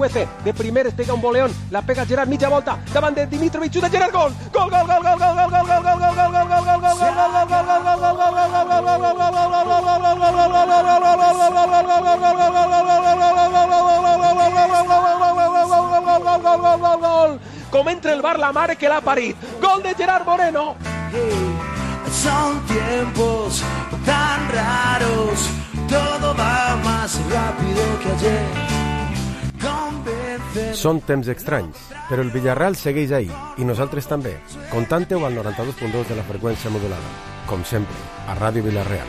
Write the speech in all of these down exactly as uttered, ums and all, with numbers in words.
Chukwueze, de primer es pega un boleón, la pega Gerard, mitja volta, davant de Dimitrovic, xuta Gerard, gol! Gol, gol, gol, gol, gol, gol, gol, gol, gol, gol, gol, gol, gol, gol, gol, com entra el bar la mare que l'ha parit, gol de Gerard Moreno. Son tiempos tan raros, todo va más rápido que ayer. Convence... Són temps estranys, però el Villarreal segueix ahí, i nosaltres també. Contante-ho al noranta-dos punt dos de la freqüència modulada. Com sempre, a Ràdio Villarreal.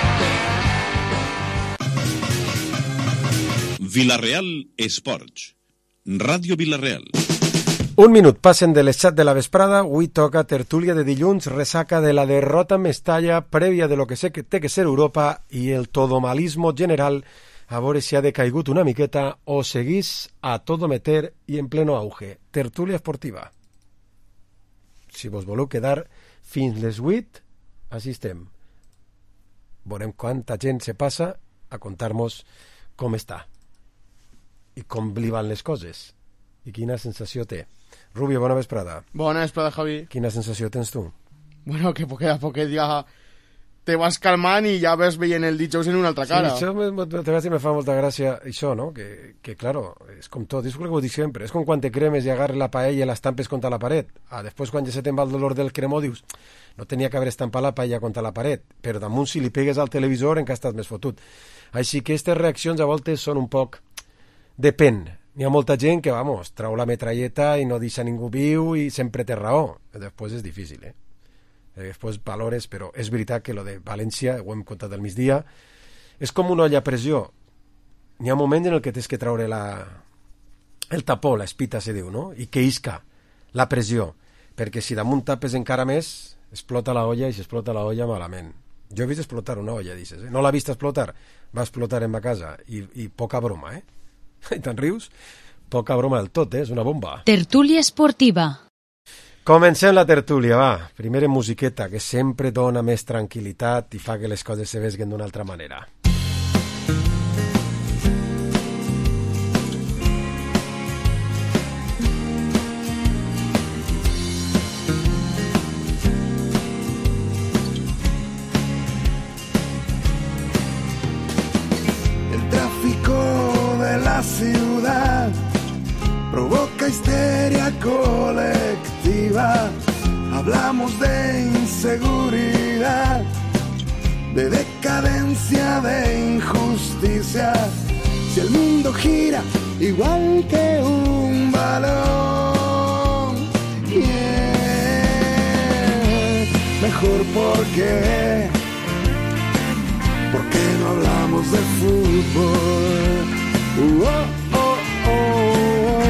Villarreal Esports. Ràdio Villarreal. Un minut passen de les set de la vesprada, avui toca tertúlia de dilluns, ressaca de la derrota en Mestalla, prèvia de lo que sé que té que ser Europa i el todomalismo general, a veure si ha decaigut una miqueta o seguís a todo meter i en pleno auge. Tertúlia esportiva. Si vos voleu quedar fins les vuit, així estem. Veurem quanta gent se passa a contar-nos com està i com li van les coses i quina sensació té. Rubio, bona vesprada. Bona vesprada, Javi. Quina sensació tens tu? Bueno, que poquet a poquet ja te vas calmant i ja ves veient el dijous en una altra cara. Sí, això me, te vas dir, me fa molta gràcia això, no? Que, que claro, és com tot, és el que ho dic sempre, és com quan te cremes i agarres la paella i l'estampes contra la paret. Ah, després quan ja se te'n va el dolor del cremó dius, no tenia que haver estampat la paella contra la paret, però damunt si li pegues al televisor encara estàs més fotut. Així que aquestes reaccions a voltes són un poc... Depèn. N'hi ha molta gent que, vamos, trau la metralleta i no deixa ningú viu i sempre té raó. Després és difícil, eh? Després valores, però és veritat que lo de València, ho hem contat al migdia, és com una olla a pressió. N'hi ha un moment en el que tens que traure la... el tapó, l'espita se diu, no? I que isca la pressió, perquè si damunt tapes encara més, explota la olla i si explota la olla malament. Jo he vist explotar una olla, dices, eh? No l'ha vist explotar, va explotar en ma casa, i, i poca broma, eh? I te'n rius? Poca broma del tot, eh? És una bomba. Tertúlia esportiva. Comencem la tertúlia, va. Primera musiqueta, que sempre dona més tranquil·litat i fa que les coses se vesguen d'una altra manera. Ciudad provoca histeria colectiva. Hablamos de inseguridad, de decadencia, de injusticia. Si el mundo gira igual que un balón, yeah. Mejor porque, porque no hablamos de fútbol. Uh, oh, oh, oh.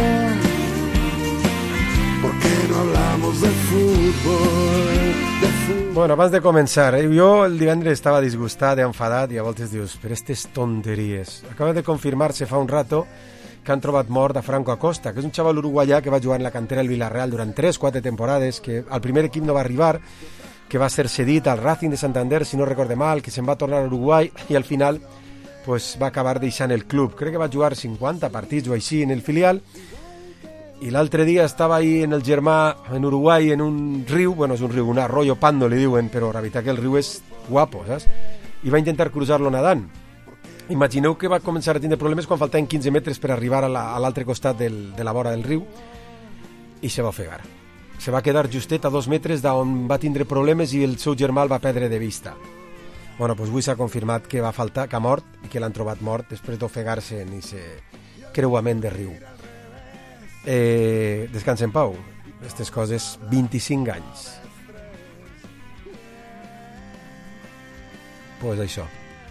¿Por qué no hablamos de fútbol? De fútbol? Bueno, abans de començar, eh? Jo el divendres estava disgustat i enfadat i a voltes dius, però aquestes tonteries. Acaba de confirmar-se fa un rato que han trobat mort a Franco Acosta, que és un xaval uruguaià que va jugar en la cantera del Villarreal durant tres quatre temporades, que al primer equip no va arribar, que va ser cedit al Racing de Santander, si no recorde mal, que se'n va tornar a Uruguai i al final pues va acabar deixant el club. Crec que va jugar cinquanta partits o així en el filial i l'altre dia estava ahí en el Germà en Uruguai en un riu, bueno, és un riu, un arroyo Pando li diuen, però la veritat que el riu és guapo, saps? I va intentar cruzar-lo nedant. Imagineu que va començar a tindre problemes quan faltaven quinze metres per arribar a l'altre costat del, de la vora del riu i se va ofegar. Se va quedar justet a dos metres d'on va tindre problemes i el seu germà el va perdre de vista. Bueno, doncs avui s'ha confirmat que va faltar, que ha mort i que l'han trobat mort després d'ofegar-se en aquest creuament de riu. Eh, descansa en pau. Aquestes coses, vint-i-cinc anys. Pues això.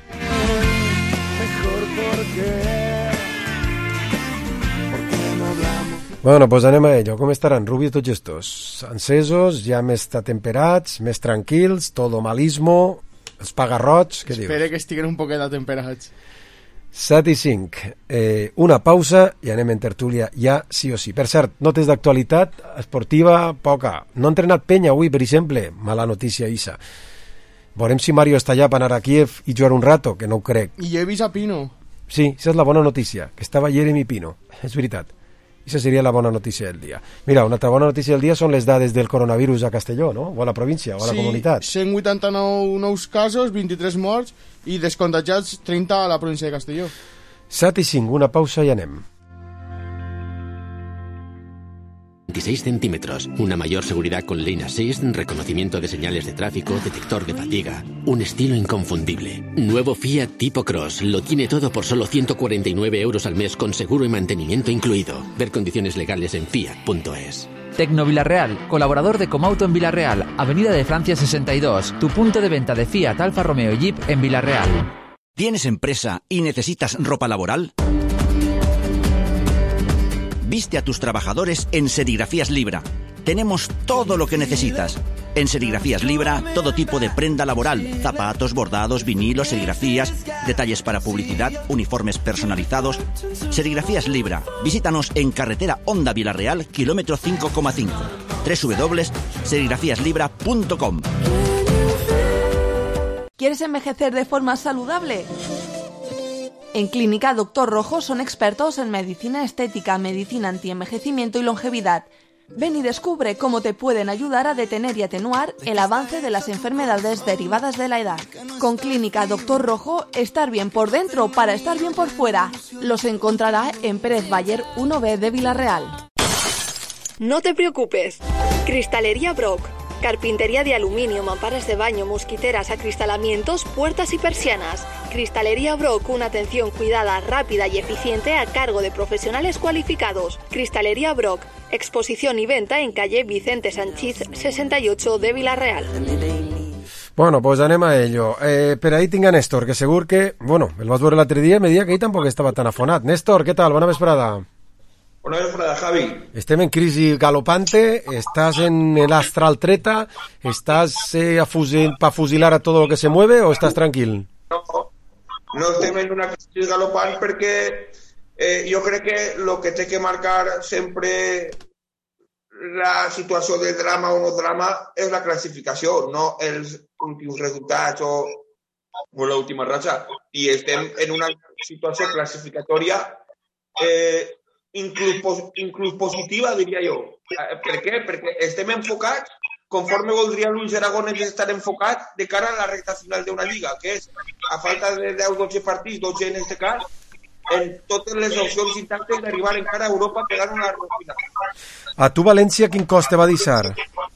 Bueno, pues anem a ello. Com estaran, Rubio, tots estos? Encesos, ja més temperats, més tranquils, todomalismo... Els pagarrots, què dius? Espera que estiguen un poquet atemperats. set i cinc. Eh, una pausa i anem en tertúlia ja sí o sí. Per cert, notes d'actualitat esportiva, poca. No ha entrenat Penya avui, per exemple. Mala notícia, Isa. Veurem si Mario està allà per anar a Kiev i jugar un rato, que no ho crec. I he vist a Pino. Sí, esa és la bona notícia, que estava Jeremy Pino, és veritat. Aquesta seria la bona notícia del dia. Mira, una altra bona notícia del dia són les dades del coronavirus a Castelló, no? O a la província, o a la sí, comunitat. cent vuitanta-nou nous casos, vint-i-tres morts i descontagiats trenta a la província de Castelló. set i cinc, una pausa i anem. veintiséis centímetros, una mayor seguridad con Lane Assist, reconocimiento de señales de tráfico, detector de fatiga, un estilo inconfundible. Nuevo Fiat Tipo Cross, lo tiene todo por solo ciento cuarenta y nueve euros al mes con seguro y mantenimiento incluido. Ver condiciones legales en fiat punto es. Tecno Villarreal, colaborador de Comauto en Villarreal, Avenida de Francia sesenta y dos, tu punto de venta de Fiat, Alfa Romeo y Jeep en Villarreal. ¿Tienes empresa y necesitas ropa laboral? Viste a tus trabajadores en Serigrafías Libra. Tenemos todo lo que necesitas. En Serigrafías Libra, todo tipo de prenda laboral, zapatos, bordados, vinilos, serigrafías, detalles para publicidad, uniformes personalizados. Serigrafías Libra. Visítanos en carretera Honda Villarreal, kilómetro cinco coma cinco. doble u doble u doble u punto serigrafías libra punto com. ¿Quieres envejecer de forma saludable? En Clínica Doctor Rojo son expertos en medicina estética, medicina antienvejecimiento y longevidad. Ven y descubre cómo te pueden ayudar a detener y atenuar el avance de las enfermedades derivadas de la edad. Con Clínica Doctor Rojo, estar bien por dentro para estar bien por fuera. Los encontrará en Pérez Bayer uno B de Villarreal. No te preocupes. Cristalería Brock. Carpintería de aluminio, mamparas de baño, mosquiteras, acristalamientos, puertas y persianas. Cristalería Brock, una atención cuidada, rápida y eficiente a cargo de profesionales cualificados. Cristalería Brock, exposición y venta en calle Vicente Sanchís sesenta y ocho de Villarreal. Bueno, pues anem a ello. Eh, per ahí tinc a Néstor, que segur que, bueno, el vas veure l'altre dia i me deia que ell tampoc estava tan afonat. Néstor, què tal? Bona vesprada. Bona vesprada, Javi. Estem en crisi galopante, estás en el astral treta, estás eh, a fusil, para fusilar a todo lo que se mueve o estás tranquil? No, no estem en una crisi galopant perquè eh, jo crec que el que té que marcar sempre la situació de drama o no drama és la classificació, no els últims resultats o, o l'última ratxa. I estem en una situació classificatòria eh, inclús, inclús positiva, diria jo. Per què? Perquè estem enfocats, conforme voldria Luis Aragonès estar enfocat de cara a la recta final d'una lliga, que és, a falta de deu dotze partits, dotze en aquest cas, en totes les opcions intactes d'arribar encara a Europa pegant una final. A tu, València, quin cost te va deixar?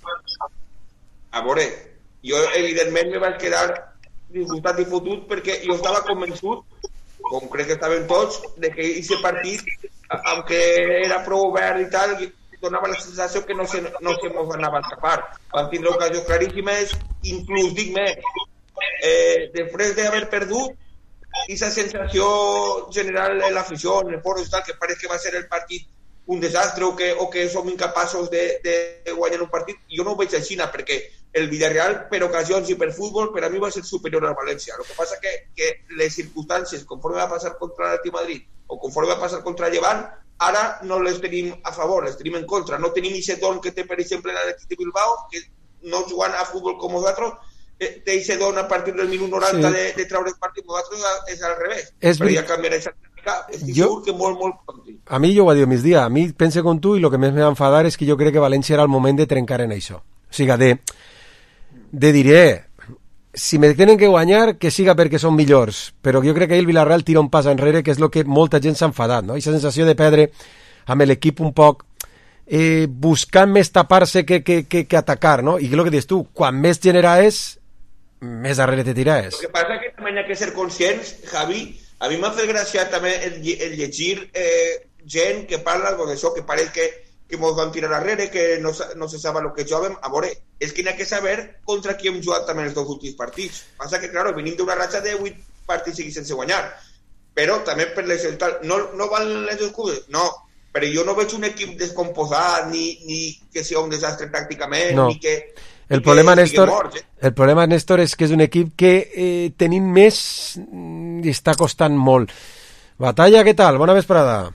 A veure, jo evidentment me vaig quedar disgustat i fotut perquè jo estava convençut, com crec que estaven tots, de que aquest partit, aunque era prou obert i tal, donava la sensació que no se, no se mos anava a escapar. Van tindre ocasions claríssimes, inclús dic més, eh, després d'haver perdut, aquesta sensació general en l'afició, en el foro, tal, que pareix que va ser el partit un desastre o que, o que som incapaços de, de guanyar un partit. Jo no ho veig així, perquè el Villarreal, per ocasions i per futbol, per a mi va ser superior al València. El que passa que, que les circumstàncies, conforme va passar contra l'Atlètic Madrid o conforme va passar contra Llevant, ara no les tenim a favor, les tenim en contra. No tenim aquest don que té, per exemple, l'Atlètic de Bilbao, que no jugant a futbol com nosaltres, té aquest don a partir del minut noranta sí. de, de treure el partit. Nosaltres és al revés. És però ja canviarà aquesta tècnica. Estic jo, segur que molt, molt content. A mi jo ho va dir migdia. A mi pense com tu i el que més me va enfadar és que jo crec que València era el moment de trencar en això. O sigui, de, de diré, si me tenen que guanyar, que siga perquè són millors, però jo crec que el Villarreal tira un pas enrere, que és el que molta gent s'ha enfadat, no? Aquesta sensació de perdre amb l'equip un poc eh, buscant més tapar-se que, que, que, que atacar, no? I que el que dius tu, quan més genera és, més darrere te tiraes. El que passa que també hi ha que ser conscients, Javi, a mi m'ha fet gràcia també el, el llegir eh, gent que parla d'això, que pareix que que ens van tirar darrere, que no, no se sap el que jugàvem. A veure, és que n'hi ha que saber contra qui hem jugat també els dos últims partits. Passa que, claro, venim d'una ratxa de vuit partits seguits sense guanyar, però també per les... No, no valen les excuses? No, però jo no veig un equip descomposat, ni, ni que sigui un desastre tàcticament, no. ni que... El problema, Néstor, morts, eh? el problema, Néstor, és que és un equip que eh, tenim més i està costant molt. Batalla, què tal? Bona vesprada.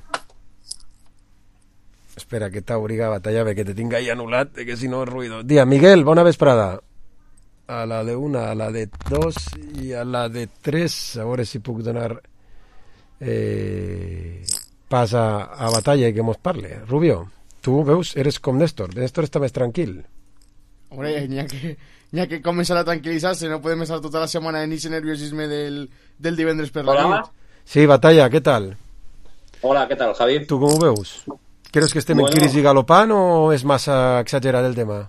Espera, que t'obliga a Batalla, que te tinc ahí anulat, que si no és ruido. Dia, Miguel, bona vesprada. A la de una, a la de dos i a la de tres. A veure si puc donar eh, passa a batalla i que mos parle. Rubio, tu veus, eres com Néstor. Néstor està més tranquil. Hombre, n'hi ha que, n'hi ha que començar a tranquil·litzar-se, no podem estar tota la setmana en ese nerviosisme del, del divendres per la Hola. nit. Sí, batalla, què tal? Hola, ¿qué tal, Javi? Tu com ho veus? ¿Crees que estem Bueno. en crisi galopant o és massa exagerat el tema?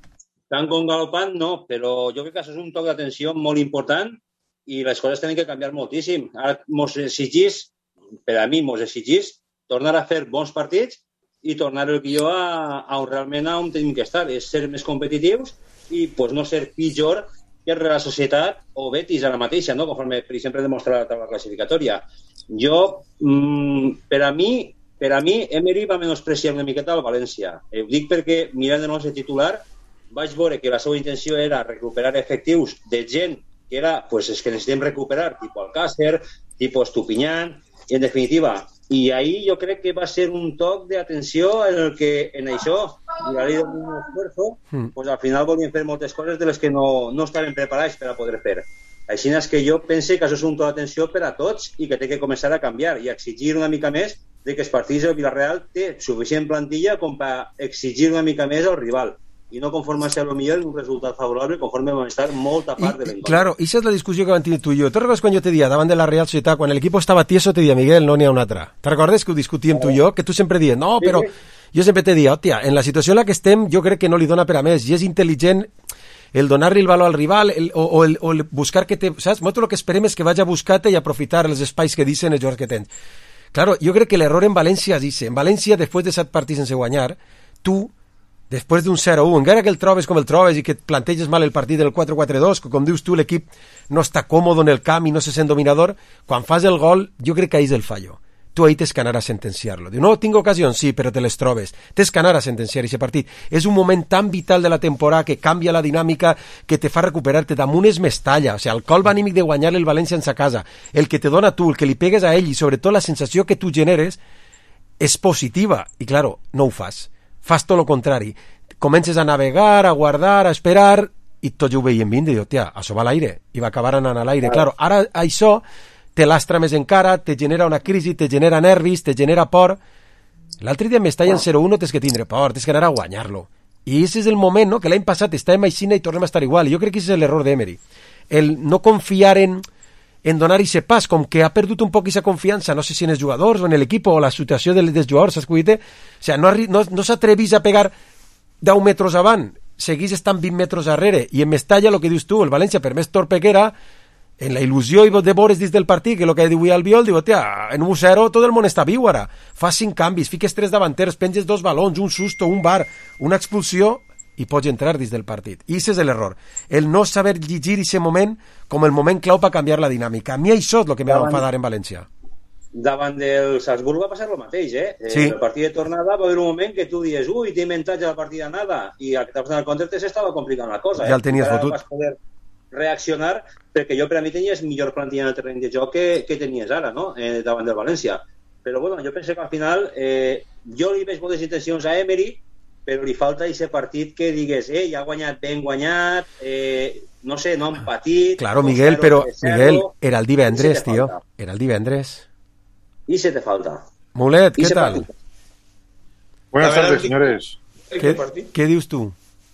Tan con galopant, no, però jo crec que això és un toc d'atenció molt important i les coses tenen que canviar moltíssim. Ara mos exigís, per a mi mos exigís, tornar a fer bons partits i tornar el guió a, a on realment a on tenim que estar, és ser més competitius i pues, no ser pitjor que el Real Societat o Betis ara mateixa, no? Conforme, per exemple, demostra la taula classificatòria. Jo, mmm, per a mi, per a mi, Emery va menospreciar una miqueta al València. Eh, ho dic perquè, mirant de nou el titular, vaig veure que la seva intenció era recuperar efectius de gent que era, pues, es que necessitem recuperar, tipus Alcácer, tipus Estupiñán, i en definitiva, i ahí jo crec que va ser un toc d'atenció en el que en això, i la llei d'un esfuerzo, Mm. pues al final volien fer moltes coses de les que no, no estaven preparats per a poder fer. Així és que jo pense que això és un toc d'atenció per a tots i que té que començar a canviar i exigir una mica més de que els partits del Villarreal té suficient plantilla com per exigir una mica més al rival i no conformar-se a lo millor en un resultat favorable conforme vam estar molta part de l'encontre. Claro, esa es la discussió que van tenir tu i jo. ¿Te recordes quan jo te dia davant de la Real Societat, quan l'equip estava tieso, te dia, Miguel, no n'hi ha un altre? ¿Te recordes que ho discutíem tu i jo? Que tu sempre dies, no, però... Jo sempre te dia, hòstia, en la situació en la que estem jo crec que no li dona per a més i és intel·ligent el donar-li el valor al rival el, o, o, el, o el buscar que te... Saps? Nosaltres el que esperem és que vagi a buscar-te i aprofitar els espais que dicen els jugadors que tens. Claro, jo crec que l'error en València és ese. En València, després de set partits sense guanyar, tu, després d'un zero a u, encara que el trobes com el trobes i que et planteges mal el partit del quatre quatre dos, que com dius tu l'equip no està còmode en el camp i no se sent dominador, quan fas el gol, jo crec que ahí és el fallo. Tu ahí tens que anar a sentenciar-lo. Diu, no, tinc ocasions, sí, però te les trobes. Tens que anar a sentenciar aquest partit. És un moment tan vital de la temporada que canvia la dinàmica, que te fa recuperar-te. Damunt és Mestalla. O sigui, el colp anímic de guanyar-li el València en sa casa, el que te dona tu, el que li pegues a ell i sobretot la sensació que tu generes és positiva. I, claro, no ho fas. Fas tot el contrari. Comences a navegar, a guardar, a esperar, i tots ho veiem vindre. I diu, tia, això va a l'aire. I va acabar anant a l'aire. Claro, ara això te lastra més encara, te genera una crisi, te genera nervis, te genera por. L'altre dia en Mestalla en zero a u no tens que tindre por, tens que anar a guanyar-lo. I aquest és el moment, no?, que l'any passat estàvem així i tornem a estar igual. I jo crec que aquest és l'error d'Emery. El no confiar en, en donar aquest pas, com que ha perdut un poc aquesta confiança, no sé si en els jugadors o en l'equip o la situació dels, dels jugadors, saps què vull dir? O sigui, no, no, no s'atrevís a pegar deu metres avant, seguís estant vint metres darrere. I en Mestalla, el que dius tu, el València, per més torpe que era, en la il·lusió i de veure dins del partit, que és el que diu al Biol, diu, tia, en un zero tot el món està viu ara. Fas cinc canvis, fiques tres davanters, penges dos balons, un susto, un bar, una expulsió, i pots entrar dins del partit. I aquest és l'error. El no saber llegir aquest moment com el moment clau per canviar la dinàmica. A mi això és el que me va enfadar en València. Davant del Salzburg va passar el mateix, eh? Sí. En el partit de tornada va haver un moment que tu dies, ui, t'he inventat ja la partida nada, i al que t'has donat compte te s'estava complicant la cosa. Ja eh? el tenies Ara fotut. vas poder reaccionar, perquè jo per a mi tenies millor plantilla en el terreny de joc que, que tenies ara, no?, eh, davant del València. Però bueno, jo penso que al final eh, jo li veig moltes intencions a Emery, però li falta aquest partit que digues, eh, ja ha guanyat ben guanyat, eh, no sé, no han patit... Claro, Miguel, però, Miguel, era el divendres, tio. Era el divendres. I se te falta. Mulet, què tal? Buenas tardes, señores. Què, què dius tu?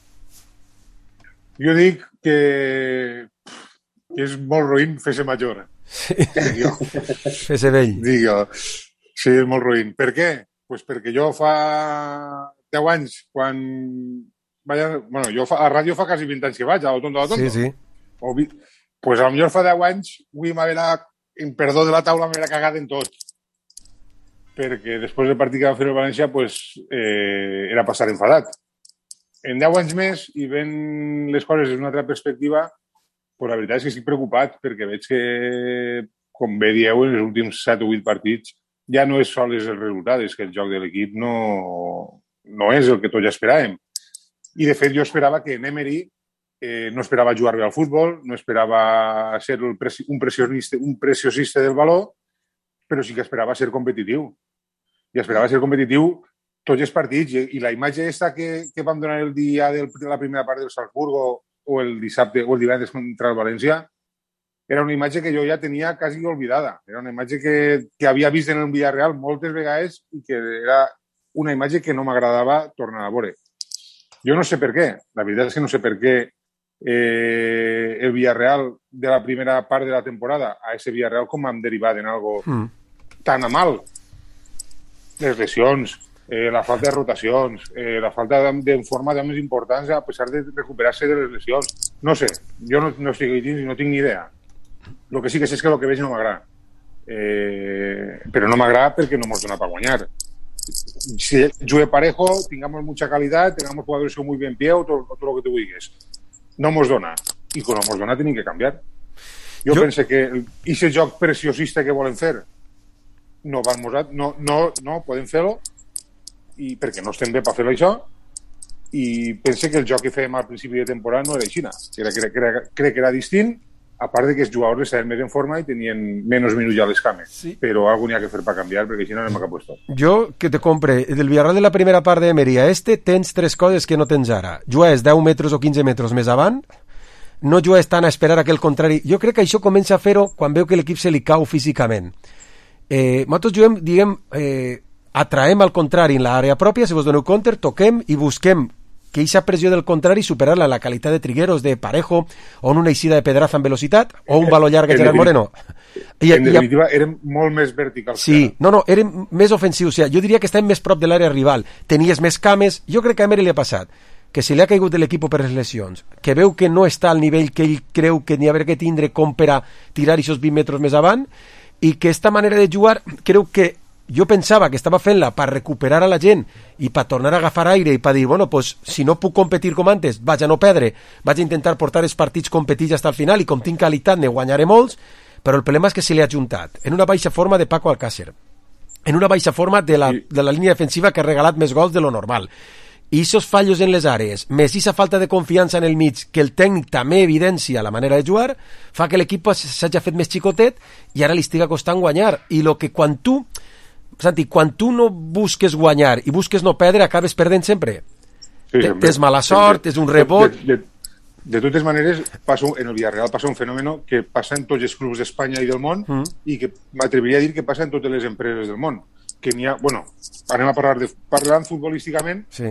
Jo dic que, que és molt roïn fer-se major. Sí. Fer-se vell. Dic jo. Sí, és molt roïn. Per què? Pues perquè jo fa deu anys, quan... Vaya, bueno, jo fa, a ràdio fa quasi vint anys que vaig, a lo tonto, a lo tonto. Sí, sí. O vi... Pues a lo millor fa deu anys, avui m'haverà, en perdó de la taula, m'haverà cagat en tot. Perquè després del partit que va fer el València, pues, eh, era passar enfadat. En deu anys més, i ven les coses des d'una altra perspectiva, pues la veritat és que estic preocupat, perquè veig que, com bé dieu, en els últims set o vuit partits, ja no és sols el resultat, és que el joc de l'equip no, no és el que tots ja esperàvem. I, de fet, jo esperava que en Emery eh, no esperava jugar bé al futbol, no esperava ser el preci un, pressionista, un preciosista del valor, però sí que esperava ser competitiu. I esperava ser competitiu tots els partits, i la imatge aquesta que, que vam donar el dia del, de la primera part del Salzburgo o el dissabte o el divendres contra el València, era una imatge que jo ja tenia quasi oblidada. Era una imatge que, que havia vist en el Villarreal moltes vegades i que era una imatge que no m'agradava tornar a veure. Jo no sé per què. La veritat és que no sé per què eh, el Villarreal de la primera part de la temporada a ese Villarreal com hem derivat en algo mm. tan a mal. Les lesions, eh, la falta de rotacions, eh, la falta d'informar d'homes importants a pesar de recuperar-se de les lesions. No sé, jo no, no estic dins i no tinc ni idea. El que sí que sé és que el que veig no m'agrada. Eh, però no m'agrada perquè no mos dona per guanyar. Si jugue parejo, tengamos mucha calidad, tengamos jugadores con muy bien pie o todo, todo lo que te digas. No mos dona. I quan no mos dona tenim que canviar. Jo, jo... penso que aquest joc preciosista que volen fer no, van mosar, no, no, no podem fer-lo i perquè no estem bé per fer-lo això i pense que el joc que fèiem al principi de temporada no era així. Crec, crec, crec, crec que era distint, a part de que els jugadors estaven més en forma i tenien menys minuts a les cames. Sí. Però algú n'hi ha que fer per canviar, perquè així no anem a cap puesto. Jo, que te compre, del Villarreal de la primera part d'Emery a este, tens tres coses que no tens ara. Jugues deu metres o quinze metres més avant, no jugues tant a esperar a que el contrari... Jo crec que això comença a fer-ho quan veu que l'equip se li cau físicament. Eh, nosaltres juguem, diguem, eh, atraem al contrari en l'àrea pròpia, si vos doneu compte, toquem i busquem que aquesta pressió del contrari superar-la en la qualitat de Trigueros, de Parejo, o en una eixida de Pedraza en velocitat, o un baló llarg a Gerard Moreno. I, en definitiva, i, érem molt més verticals. Sí, no, no, érem més ofensius. O sigui, jo diria que estàvem més prop de l'àrea rival. Tenies més cames. Jo crec que a Emery li ha passat que se li ha caigut de l'equip per les lesions, que veu que no està al nivell que ell creu que n'hi ha que tindre com per a tirar aquests vint metres més avant, i que esta manera de jugar creu que jo pensava que estava fent-la per recuperar a la gent i per tornar a agafar aire i per dir, bueno, pues, si no puc competir com antes, vaig a no perdre, vaig a intentar portar els partits competits fins al final i com tinc qualitat ne guanyaré molts, però el problema és que se li ha juntat en una baixa forma de Paco Alcácer, en una baixa forma de la, de la línia defensiva que ha regalat més gols de lo normal. I aquests fallos en les àrees, més aquesta falta de confiança en el mig, que el tècnic també evidencia la manera de jugar, fa que l'equip s'hagi fet més xicotet i ara li estiga costant guanyar. I lo que quan tu Santi, quan tu no busques guanyar i busques no perdre, acabes perdent sempre. Sí, tens mala sort, tens un rebot... De, de, de totes maneres, passa, en el Villarreal passa un fenomen que passa en tots els clubs d'Espanya i del món mm. i que m'atreviria a dir que passa en totes les empreses del món. Que n'hi ha, bueno, anem a parlar de, parlant futbolísticament, sí.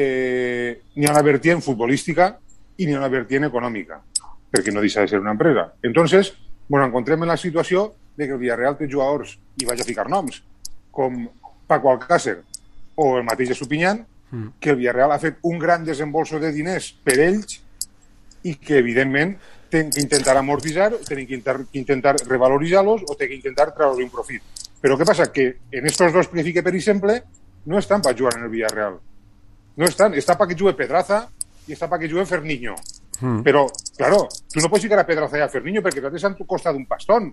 eh, n'hi ha una vertiente futbolística i n'hi ha una vertiente econòmica, perquè no deixa de ser una empresa. Entonces, bueno, encontrem en la situació de que el Villarreal té jugadors, i vaig a ficar noms, com Paco Alcácer o el mateix Estupiñán, mm. que el Villarreal ha fet un gran desembolso de diners per ells i que, evidentment, tenen que intentar amortitzar, tenen que intentar, que intentar revaloritzar-los o tenen que intentar treure un profit. Però què passa? Que en estos dos que fique, per exemple, no estan per jugar en el Villarreal. No estan. Està per que jugui Pedraza i està per que jugui Ferniño. Mm. Però, claro, tu no pots ficar a Pedraza i a Ferniño perquè t'has han costat un pastón.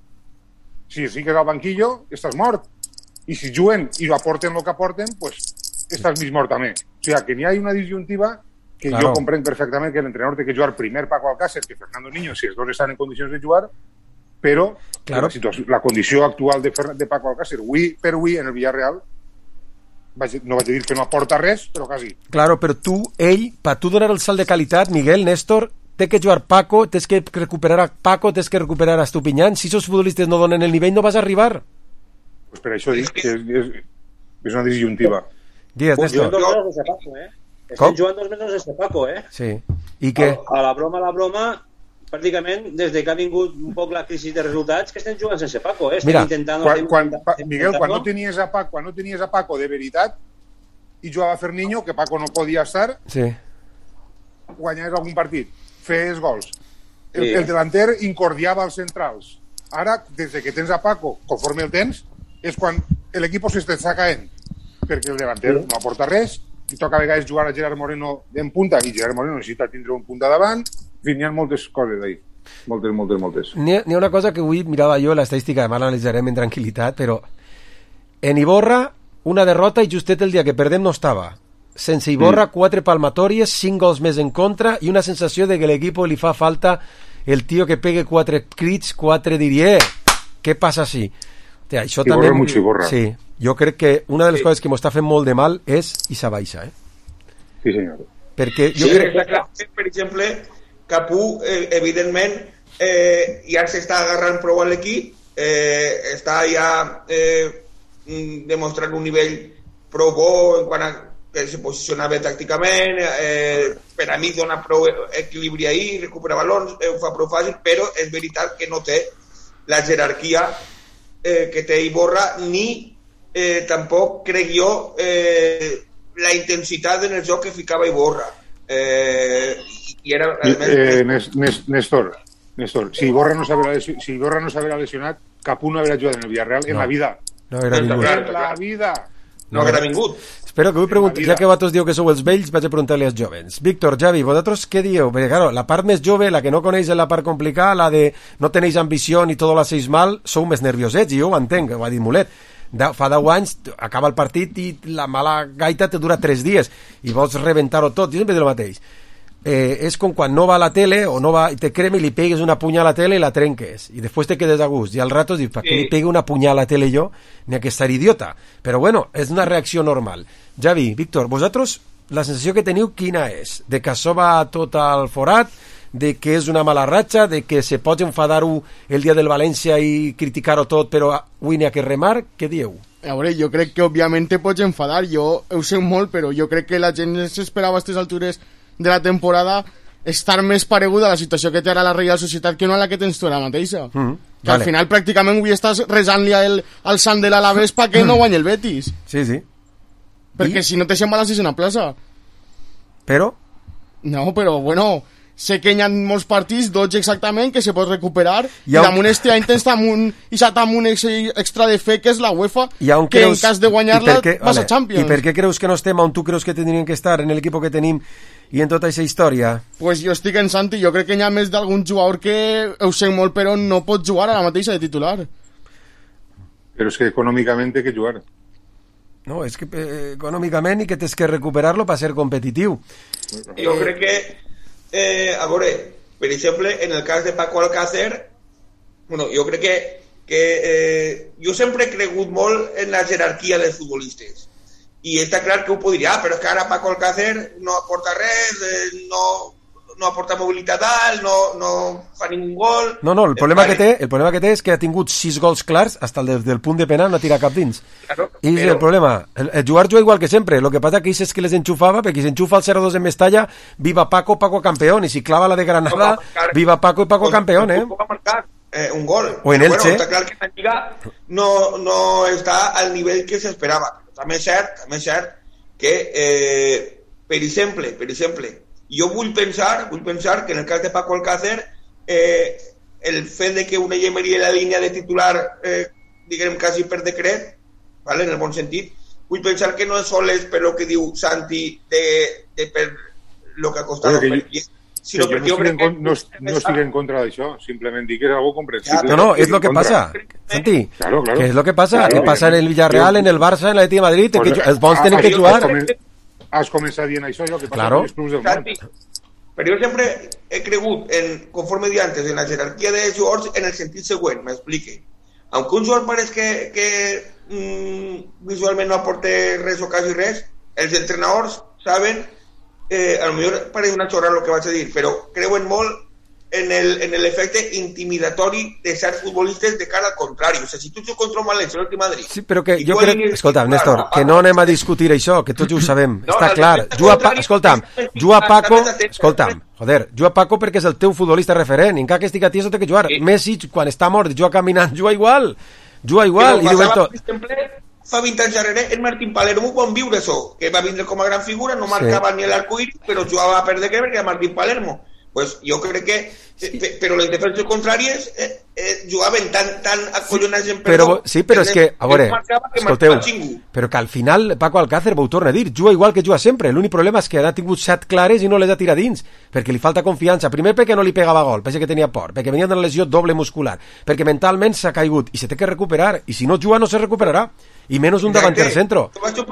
Si fiques al banquillo, estàs mort. I si juguen i aporten el que aporten, pues estàs mig mort també. O sigui, que n'hi ha una disjuntiva que claro. Jo comprenc perfectament que l'entrenador té que jugar primer Paco Alcácer que Fernando Niño, si els dos estan en condicions de jugar, però claro. la, situació, la condició actual de, de Paco Alcácer, avui per avui, en el Villarreal, vaig, no vaig dir que no aporta res, però quasi. Claro, però tu, ell, per tu donar el salt de qualitat, Miguel, Néstor, té que jugar Paco, tens que recuperar a Paco, tens que recuperar a Estupiñán. Si esos futbolistes no donen el nivell, no vas a arribar. Pues per això dic que és, és, és una disjuntiva. Digues, Néstor. Dos menos de Paco, eh? Estem jugant dos menos de Paco, eh? Sí. I què? A, a la broma, a la broma, pràcticament, des de que ha vingut un poc la crisi de resultats, que estem jugant sense Paco, eh? Estem Mira, intentant... Quan, quan, pa, Miguel, quan no, tenies a Paco, quan no tenies a Paco de veritat i jugava Ferniño, que Paco no podia estar, sí. guanyaves algun partit, feies gols. El, sí. el delanter incordiava els centrals. Ara, des que tens a Paco, conforme el tens, és quan l'equip s'està caent, perquè el delanter no aporta res, i toca a vegades jugar a Gerard Moreno en punta, i Gerard Moreno necessita tindre un punta davant. En fi, n'hi ha moltes coses d'ahir. Moltes, moltes, moltes. N'hi ha, n'hi ha una cosa que avui mirava jo, l'estadística, demà l'analitzarem en tranquil·litat, però en Iborra, una derrota i justet el dia que perdem no estava. Sense Iborra, mm. quatre palmatòries, cinc gols més en contra i una sensació de que l'equip li fa falta el tio que pegue quatre crits, quatre diria, què passa així? Hòstia, això Iborra també... mucho Iborra. Sí, jo crec que una de les sí. coses que m'està fent molt de mal és Isa Baixa, eh? Sí, senyor. Perquè jo sí, crec... que, per exemple, Capú, eh, evidentment, eh, ja s'està agarrant prou a l'equip, eh, està ja eh, demostrant un nivell prou bo en quant a que se posiciona bé tàcticament, eh, per a mi dona prou equilibri ahí, recupera balons, eh, ho fa prou fàcil, però és veritat que no té la jerarquia eh, que té Iborra, ni eh, tampoc crec jo eh, la intensitat en el joc que ficava Iborra. Eh, i era... Eh, Néstor, Néstor, si Iborra no s'haguera lesionat, si Iborra no s'haguera lesionat, cap un no haguera jugat en el Villarreal en no. la vida. No haguera vingut. En la vida. No haguera vingut. Espero que vull preguntar, ja que vosaltres dieu que sou els vells, vaig a preguntar-li als jovens. Víctor, Javi, vosaltres què dieu? Perquè, claro, la part més jove, la que no coneix la part complicada, la de no tenéis ambició ni todo lo hacéis mal, sou més nerviosets, i jo ho entenc, ho ha dit Mulet. De, fa deu anys acaba el partit i la mala gaita te dura tres dies i vols rebentar-ho tot, jo sempre dic el mateix. Eh, és com quan no va a la tele o no va, te crema i li pegues una punya a la tele i la trenques i després te quedes a gust i al rato dius, per què li pegue una punya a la tele jo ni a que estar idiota? Però bueno, és una reacció normal. Javi, Víctor, vosaltres la sensació que teniu quina és? De que això va tot al forat, de que és una mala ratxa, de que se pot enfadar-ho el dia del València i criticar-ho tot però avui n'hi ha que remar? Què dieu? A veure, jo crec que òbviament te pots enfadar, jo ho sé molt, però jo crec que la gent s'esperava a aquestes altures de la temporada estar més pareguda a la situació que té ara la Reial Societat que no a la que tens tu ara mateixa. Mm, que vale. Al final pràcticament avui estàs resant-li al, al Sant de l'Alavés perquè mm. no guanyi el Betis. Sí, sí. Perquè I? si no te sembla la sisena plaça. Però? No, però bueno... sé que hi ha molts partits, dotze exactament, que se pot recuperar, i, i damunt este any tens damunt i s'ha damunt extra de fe, que és la UEFA, que creus, en cas de guanyar-la vas vale. a Champions. I per què creus que no estem on tu creus que tindrien que estar, en l'equip que tenim i en tota aquesta història? Pues jo estic en Santi, jo crec que hi ha més d'algun jugador que ho sé molt, però no pot jugar a la mateixa de titular. Però és que econòmicament té que jugar. No, és que eh, econòmicament i que tens que recuperar-lo per ser competitiu. Jo crec que Eh, a veure, per exemple, en el cas de Paco Alcácer, bueno, jo crec que, que eh, jo sempre he cregut molt en la jerarquia dels futbolistes i està clar que ho podria, ah, però és que ara Paco Alcácer no aporta res, eh, no, no aporta mobilitat alt, no, no fa ningú gol. No, no, el problema, que té, el problema que té és que ha tingut sis gols clars fins al del punt de penal no ha tirat cap dins. Claro, I és però... el problema. El, el jugar juga igual que sempre. Lo que pasa que és que les enxufava, perquè si enxufa el cero dos en Mestalla, viva Paco, Paco campeón. I si clava la de Granada, no viva Paco i Paco campeón, eh? eh? Un gol. O en però, Elche. Bueno, està clar que la Lliga no, no està al nivell que s'esperava. També és cert, també és cert que, eh, per exemple, per exemple, jo vull pensar, vull pensar que en el cas de Paco Alcácer eh, el fet de que una llemeria la línia de titular eh, diguem quasi per decret, vale, en el bon sentit, vull pensar que no és sols per lo que diu Santi de, de per lo que ha costat Oye, que jo, sinó que jo no, estic en, no, no estic en contra d'això, simplement dic que és algo comprensible. No, no, és lo que passa, Santi, claro, claro. que és lo que passa, claro, que passa en el Villarreal, en el Barça, en l'Atlètic de Madrid, pues, que els bons tenen que jugar. Has començat dient això, jo, que passa claro. amb els clubs del món. Però jo sempre he cregut, en, conforme he dit antes, en la jerarquia de jugadors en el sentit següent, m'explique. Aunque un jugador pareix que, que mm, visualment no aporta res o quasi res, els entrenadors saben, eh, a lo millor pareix una xorrada el que vaig a dir, però creuen molt en el, en el efecte intimidatori de certs futbolistes de cara al contrari. O sigui, si tu jugues contra un València, l'Atlètic de Madrid... Sí, però que jo crec... Escolta, Néstor, que no anem a discutir això, que tots ho sabem. No, està clar. Juga pa... Escolta'm, juga Paco... Escolta'm, joder, juga Paco perquè és el teu futbolista referent. Encara que estigui a tieso té que jugar. Messi, quan està mort, juga caminant, juga igual. Juga igual. I diuen tot. Fa vint anys darrere, el Martín Palermo ho van viure això, que va vindre com a gran figura, no marcava ni l'arcoíris, però jugava per de què, perquè era Martín Palermo. Pues jo crec que sí. eh, però les defenses contràries eh, eh, jugaven tan, tan acollonats en però, sí, però és que, a veure, escolteu, però que al final Paco Alcácer ho torna a dir, juga igual que juga sempre, l'únic problema és que ha tingut set clares i no les ha tirat dins, perquè li falta confiança, primer perquè no li pegava gol, perquè que tenia por, perquè venia d'una lesió doble muscular, perquè mentalment s'ha caigut i se té que recuperar, i si no juga no se recuperarà, i menys un davanter centro.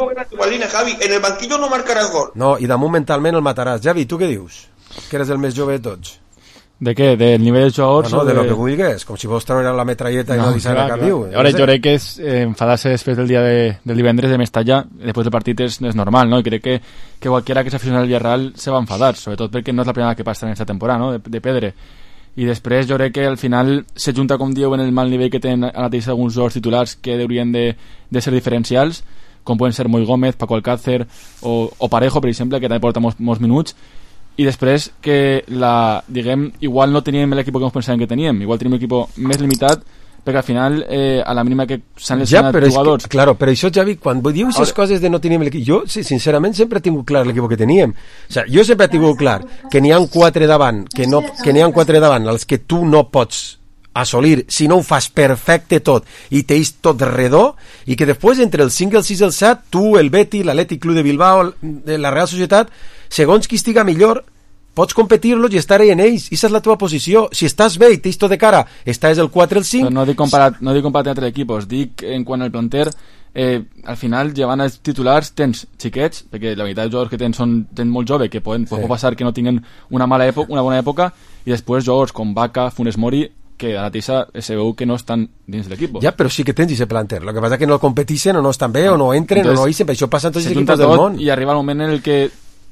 En el banquillo no marcaràs gol. No, i damunt mentalment el mataràs. Javi, tu què dius? Que eres el més jove de tots. De què? Del nivell de jugadors? No, no, de, de lo que vulguis, com si vols treure la metralleta no, i no deixar a cap viu. Ara, jo crec que és eh, enfadar-se després del dia de, del divendres de Mestalla, després del partit és, és normal, no? I crec que, que qualquiera que s'aficiona al Villarreal se va enfadar, sobretot perquè no és la primera que passa en aquesta temporada, no? De, de Pedre. i després jo crec que al final se junta, com dieu, en el mal nivell que tenen a mateix alguns jugadors titulars que haurien de, de ser diferencials, com poden ser Moi Gómez, Paco Alcácer o, o Parejo, per exemple, que també porta molts, molts minuts, i després que la, diguem, igual no teníem l'equip que ens pensàvem que teníem, igual tenim un equip més limitat, perquè al final eh, a la mínima que s'han lesionat ja, jugadors... Que, claro, però això, Javi, quan diu aquestes Ahora... coses de no teníem l'equip, jo, sí, sincerament, sempre he tingut clar l'equip que teníem. O sea, jo sempre he tingut clar que n'hi ha quatre davant, que, no, que n'hi ha quatre davant, els que tu no pots assolir si no ho fas perfecte tot i t'eix tot redó, i que després entre el cinc, el sis i el set, tu, el Betis, l'Atlètic Club de Bilbao, la Real Societat, segons qui estiga millor, pots competir-los i estar en ells. Aquesta és la teva posició. Si estàs bé i tens tot de cara, estàs el quatre, el cinc... Però no dic comparat, no dic comparat entre equipos, dic en quant al planter, eh, al final, llevant els titulars, tens xiquets, perquè la meitat dels jugadors que tens són tens molt jove, que poden, sí. pot passar que no tinguin una mala època, una bona època, i després jugadors com Vaca, Funes Mori, que a la tissa se veu que no estan dins de l'equip. Ja, però sí que tens ese planter. Lo que passa és que no competeixen, o no estan bé, o no entren, Entonces, o no hi sempre. Això passa en tots els equips del món. I arriba el moment en el que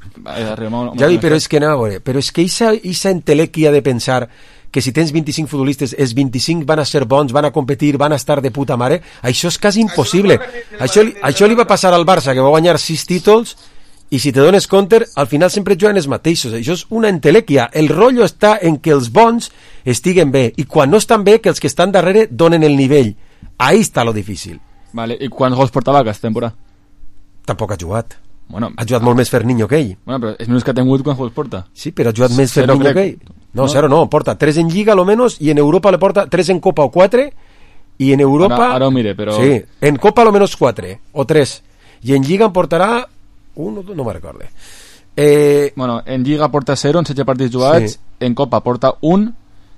Javi, però és que anem a veure, però és que aquesta entelèquia de pensar que si tens vint-i-cinc futbolistes, els vint-i-cinc van a ser bons, van a competir, van a estar de puta mare, això és quasi impossible. Això, això li va passar al Barça, que va guanyar sis títols, i si te dones compte, al final sempre juguen els mateixos. Això és una entelèquia. El rotllo està en que els bons estiguen bé, i quan no estan bé, que els que estan darrere donen el nivell. Ahí està lo difícil. Vale, i quants gols portava aquesta temporada? Tampoc ha jugat. Bueno, ha jugat molt més Ferninho que ell. Bueno, però és menys que ha tingut quan jugadors porta. Sí, però ha jugat més Ferninho crec... que ell. No, no, cero no, porta tres en Lliga, lo menos, i en Europa le porta tres en Copa o quatre, i en Europa... Ara, ara ho mire, però... Sí, en Copa lo menos quatre, o tres, i en Lliga en portarà un, no me recordo. Eh... Bueno, en Lliga porta zero, en setze partits jugats, sí. En Copa porta un,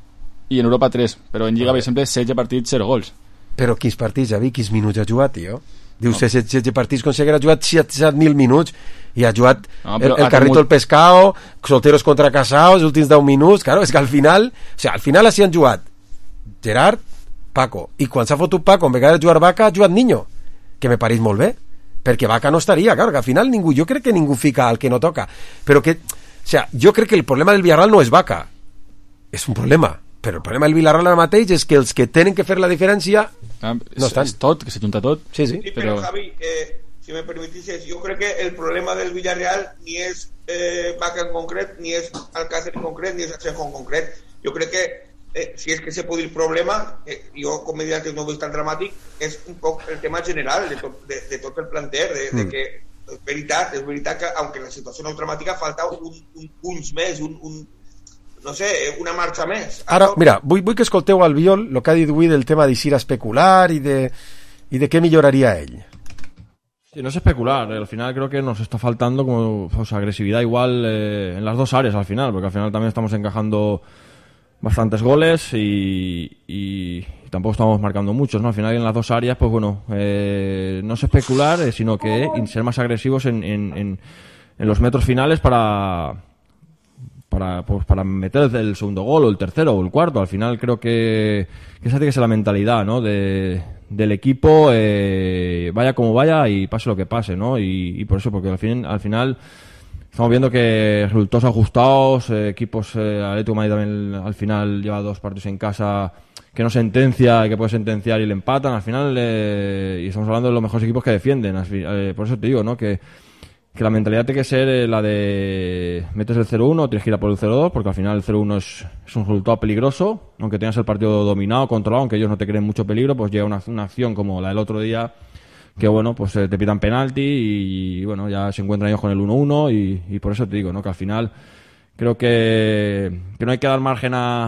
i en Europa tres, però en Lliga, per exemple, setze partits, zero gols. Però quins partits, Javi, quins minuts ha jugat, tio? Dius, no. setze partits com si haguera jugat set mil minuts i ha jugat no, el, el Carrito el Pescao, Solteros contra Casaos, els últims deu minuts. Claro, és que al final, o sea, al final així han jugat Gerard, Paco, i quan s'ha fotut Paco, en vegada de jugar Vaca, ha jugat Niño, que me pareix molt bé, perquè Vaca no estaria, claro, que al final ningú, jo crec que ningú fica al que no toca, però que, o sea, jo crec que el problema del Villarreal no és Vaca, és un problema. Però el problema del Villarreal ara mateix és que els que tenen que fer la diferència ah, no estan. És tot, que se junta tot. Sí, sí. Sí, però, però Javi, eh, si me permitís, yo creo que el problema del Villarreal ni es eh, Vaca en concret, ni es Alcácer en concret, ni es Asenjo en concret. Jo crec que eh, si és que se pot dir problema, eh, jo com mediante no veig tan dramàtic, és un poc el tema general de tot, de, de tot el planter, de, mm. de que és veritat, és veritat que, aunque la situació no és dramàtica, falta un, un punts més, un, un no sé, una marxa més. Ara, mira, vull, vull que escolteu al Biol el que ha dit avui del tema d'eixir a especular i de, i de què milloraria ell. Sí, no es especular, al final creo que nos está faltando como o sea, agresividad igual eh, en las dos áreas al final, porque al final también estamos encajando bastantes goles y, y, y tampoco estamos marcando muchos, ¿no? Al final en las dos áreas, pues bueno, eh, no es especular, eh, sino que ser más agresivos en, en, en, en los metros finales para... Para, pues, para meter el segundo gol o el tercero o el cuarto. Al final creo que, que esa tiene que ser la mentalidad, ¿no? de, del equipo, eh, vaya como vaya y pase lo que pase, ¿no? Y, y por eso, porque al, fin, al final estamos viendo que resultados ajustados, eh, equipos, eh, Atlético de Madrid también al final lleva dos partidos en casa que no sentencia y que puede sentenciar y le empatan. Al final, eh, y estamos hablando de los mejores equipos que defienden. Eh, por eso te digo, ¿no? Que que la mentalidad tiene que ser eh, la de metes el cero uno, tienes que ir a por el cero dos, porque al final el cero uno es, es un resultado peligroso, aunque tengas el partido dominado, controlado, aunque ellos no te creen mucho peligro, pues llega una, una acción como la del otro día, que bueno, pues eh, te pitan penalti y, y bueno, ya se encuentran ellos con el uno uno y, y por eso te digo, ¿no? Que al final creo que, que no hay que dar margen a,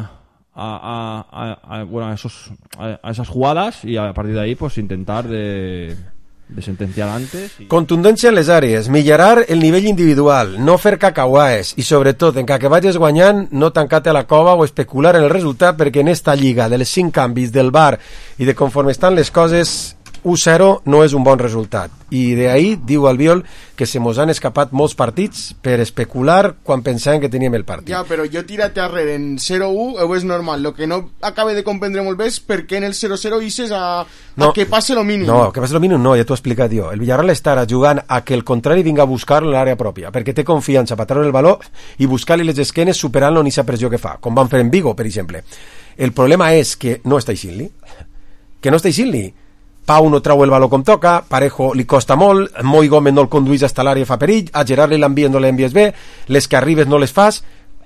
a, a, a, bueno, a, esos, a, a esas jugadas y a partir de ahí pues intentar de... de sentenciar antes i... Contundència en les àrees, millorar el nivell individual, no fer cacauaes i sobretot en que vagis guanyant no tancar-te a la cova o especular en el resultat, perquè en esta lliga de les cinc canvis del V A R i de conforme estan les coses u zero no és un bon resultat. I d'ahir diu Albiol que se mos han escapat molts partits per especular quan pensàvem que teníem el partit. Ja, però jo tírate arrere en zero u, ho és normal. Lo que no acabe de comprendre molt bé és per què en el zero zero ixes a, no, a que passe lo mínim. No, que passe lo mínim no, ja t'ho he explicat jo. El Villarreal estarà jugant a que el contrari vinga a buscar-lo en l'àrea pròpia, perquè té confiança per treure el baló i buscar-li les esquenes superant-lo en aquesta pressió que fa, com van fer en Vigo, per exemple. El problema és que no està eixint-li. Que no està eixint-li. Pau no trau el baló com toca, Parejo li costa molt, Moi Gómez no el conduís hasta l'àrea fa perill, a Gerard li l'envien no l'envies bé, les que arribes no les fas.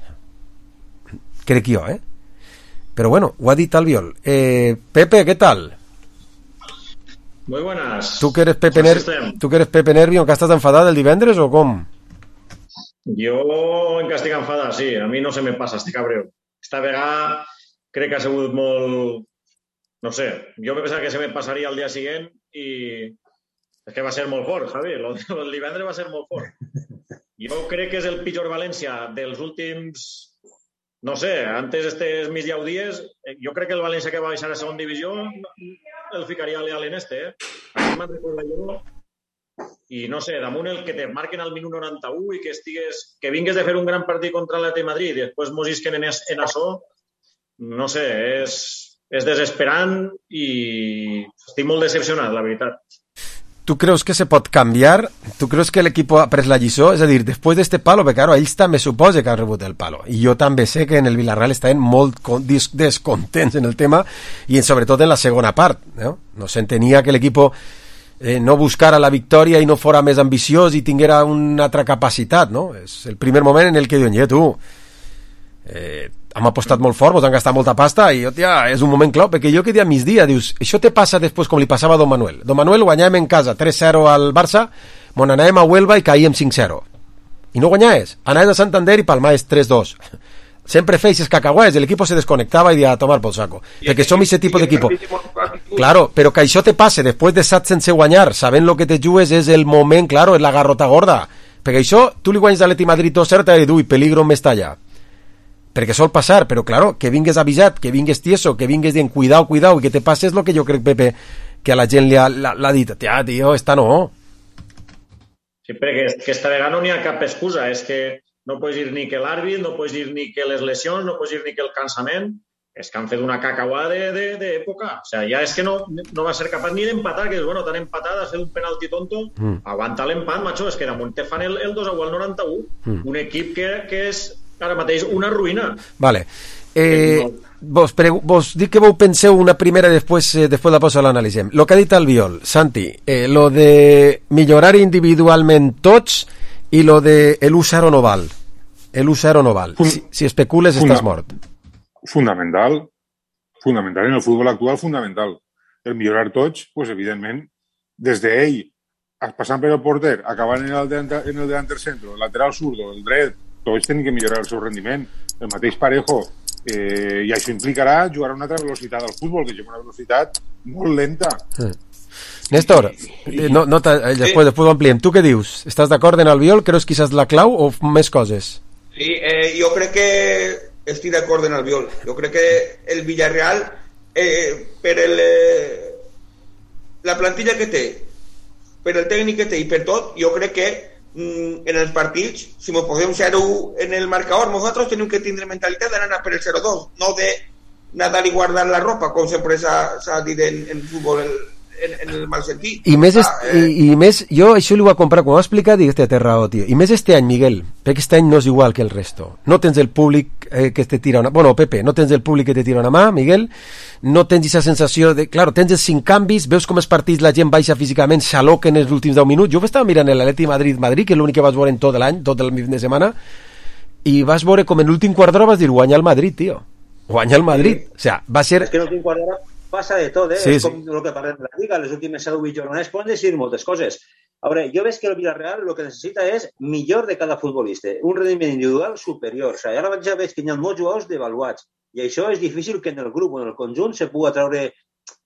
Crec jo, eh? Però bueno, ho ha dit Albiol. Eh, Pepe, ¿qué tal? Muy buenas. ¿Tú que eres Pepe, Ner ¿Tú que eres Pepe Nervio, que estàs enfadat el divendres o com? Jo en que estic enfadat, sí. A mi no se me passa, estic cabreu. Esta vegada crec que ha sigut molt... No sé, jo me pensava que se me passaria el dia següent i és que va ser molt fort, Javi. El divendres va ser molt fort. Jo crec que és el pitjor València dels últims... No sé, antes estes mis deu dies, jo crec que el València que va baixar a segona divisió el ficaria leal en este, eh? Aquí me'n recordo jo. I no sé, damunt el que te marquen al minut noranta-u i que estigues... Que vingues de fer un gran partit contra l'Atlètic de Madrid i després mos isquen en, es, en açò, no sé, és... és desesperant i estic molt decepcionat, la veritat. ¿Tú crees que se pot canviar? ¿Tú crees que el equipo ha pres la lliçó? És a dir, després d'este palo, perquè claro, ells també suposa que han rebut el palo. I jo també sé que en el Villarreal estaven molt descontents en el tema i sobretot en la segona part. No, no s'entenia que l'equip eh, no buscara la victòria i no fora més ambiciós i tinguera una altra capacitat, no? És el primer moment en el que diuen, ja tu... Eh, hem apostat molt fort, vos han gastat molta pasta i tia, és un moment clau, perquè jo que dia a migdia dius, això te passa després com li passava a Don Manuel. Don Manuel guanyàvem en casa tres zero al Barça, mon anàvem a Huelva i caíem cinc zero i no guanyaves, anàvem a Santander i palmaves tres dos. Sempre feixes cacahuets, l'equip se desconectava i dia a tomar pel saco, perquè som aquest tipus d'equip. Claro, però que això te passe després de set sense guanyar, sabent lo que te jugues és el moment, claro, és la garrota gorda, perquè això, tu li guanyes a l'Atlètic de Madrid dos zero i dius, peligro en Mestalla. Perquè sol passar, però claro, que vingues avisat, que vingues tieso, que vingues dient cuidao, cuidao, i que te passes lo que jo crec, Pepe, que a la gent li ha, l'ha dit, tia, tio, esta no. Sí, perquè que esta vegada no n'hi ha cap excusa, és que no pots dir ni que l'àrbit, no pots dir ni que les lesions, no pots dir ni que el cansament, és que han fet una cacauà d'època. O sigui, ja és que no, no va ser capaç ni d'empatar, que és, bueno, t'han empatat, has fet un penalti tonto, mm. aguanta l'empat, macho, és que damunt te fan el, el dos a u al noranta-u, mm. un equip que, que és ara mateix una ruïna. Vale. Eh, vos, vos dic que vos penseu una primera i després, eh, després la pausa l'analitzem. Lo que ha dit Albiol, Santi, eh, lo de millorar individualment tots i lo de el u zero no val. El u zero no val. Si, si especules Funda estàs mort. Fundamental. Fundamental. En el futbol actual, fundamental. El millorar tots, pues, evidentment, des d'ell, passant per el porter, acabant en el, de, en el delanter centro, el lateral zurdo, el dret, tots tenen que millorar el seu rendiment. El mateix Parejo, eh, i això implicarà jugar a una altra velocitat al futbol, que juga una velocitat molt lenta. Sí. Néstor, eh, no, no después, sí. después ho ampliem. Tu què dius? Estàs d'acord en Albiol? Creus que és la clau o més coses? Sí, eh, jo crec que estic d'acord en Albiol. Jo crec que el Villarreal, eh, per el, eh, la plantilla que té, per el tècnic que té i per tot, jo crec que en els partits, si mos posem zero en el marcador, nosaltres tenim que tindre mentalitat d'anar per el zero dos, no de nadar i guardar la ropa, com sempre s'ha dit en, en futbol el, en, en el mal sentit. I més, est, ah, eh... i, i més, jo això li ho va comprar, quan ho ha explicat, dic, té raó, tio. I més este any, Miguel, perquè este any no és igual que el resto. No tens el públic eh, que te tira una... Bueno, Pepe, no tens el públic que te tira una mà, Miguel, no tens aquesta sensació de... Claro, tens els cinc canvis, veus com els partits la gent baixa físicament, s'aloquen els últims deu minuts. Jo estava mirant l'Atlètic de Madrid-Madrid, que és l'únic que vas veure en tot l'any, tot el fin de setmana, i vas veure com en l'últim quart d'hora vas dir, guanya el Madrid, tio. Guanya el Madrid. Sí. O sea, va ser... És que en l'últim quart d'hora passa de tot, eh? Sí, és com sí. el que parlem de la Lliga, les últimes set o vuit jornades poden decidir moltes coses. A veure, jo veig que el Villarreal el que necessita és millor de cada futbolista, un rendiment individual superior. O sigui, ara ja veig que hi ha molts jugadors devaluats, i això és difícil que en el grup o en el conjunt se pugui treure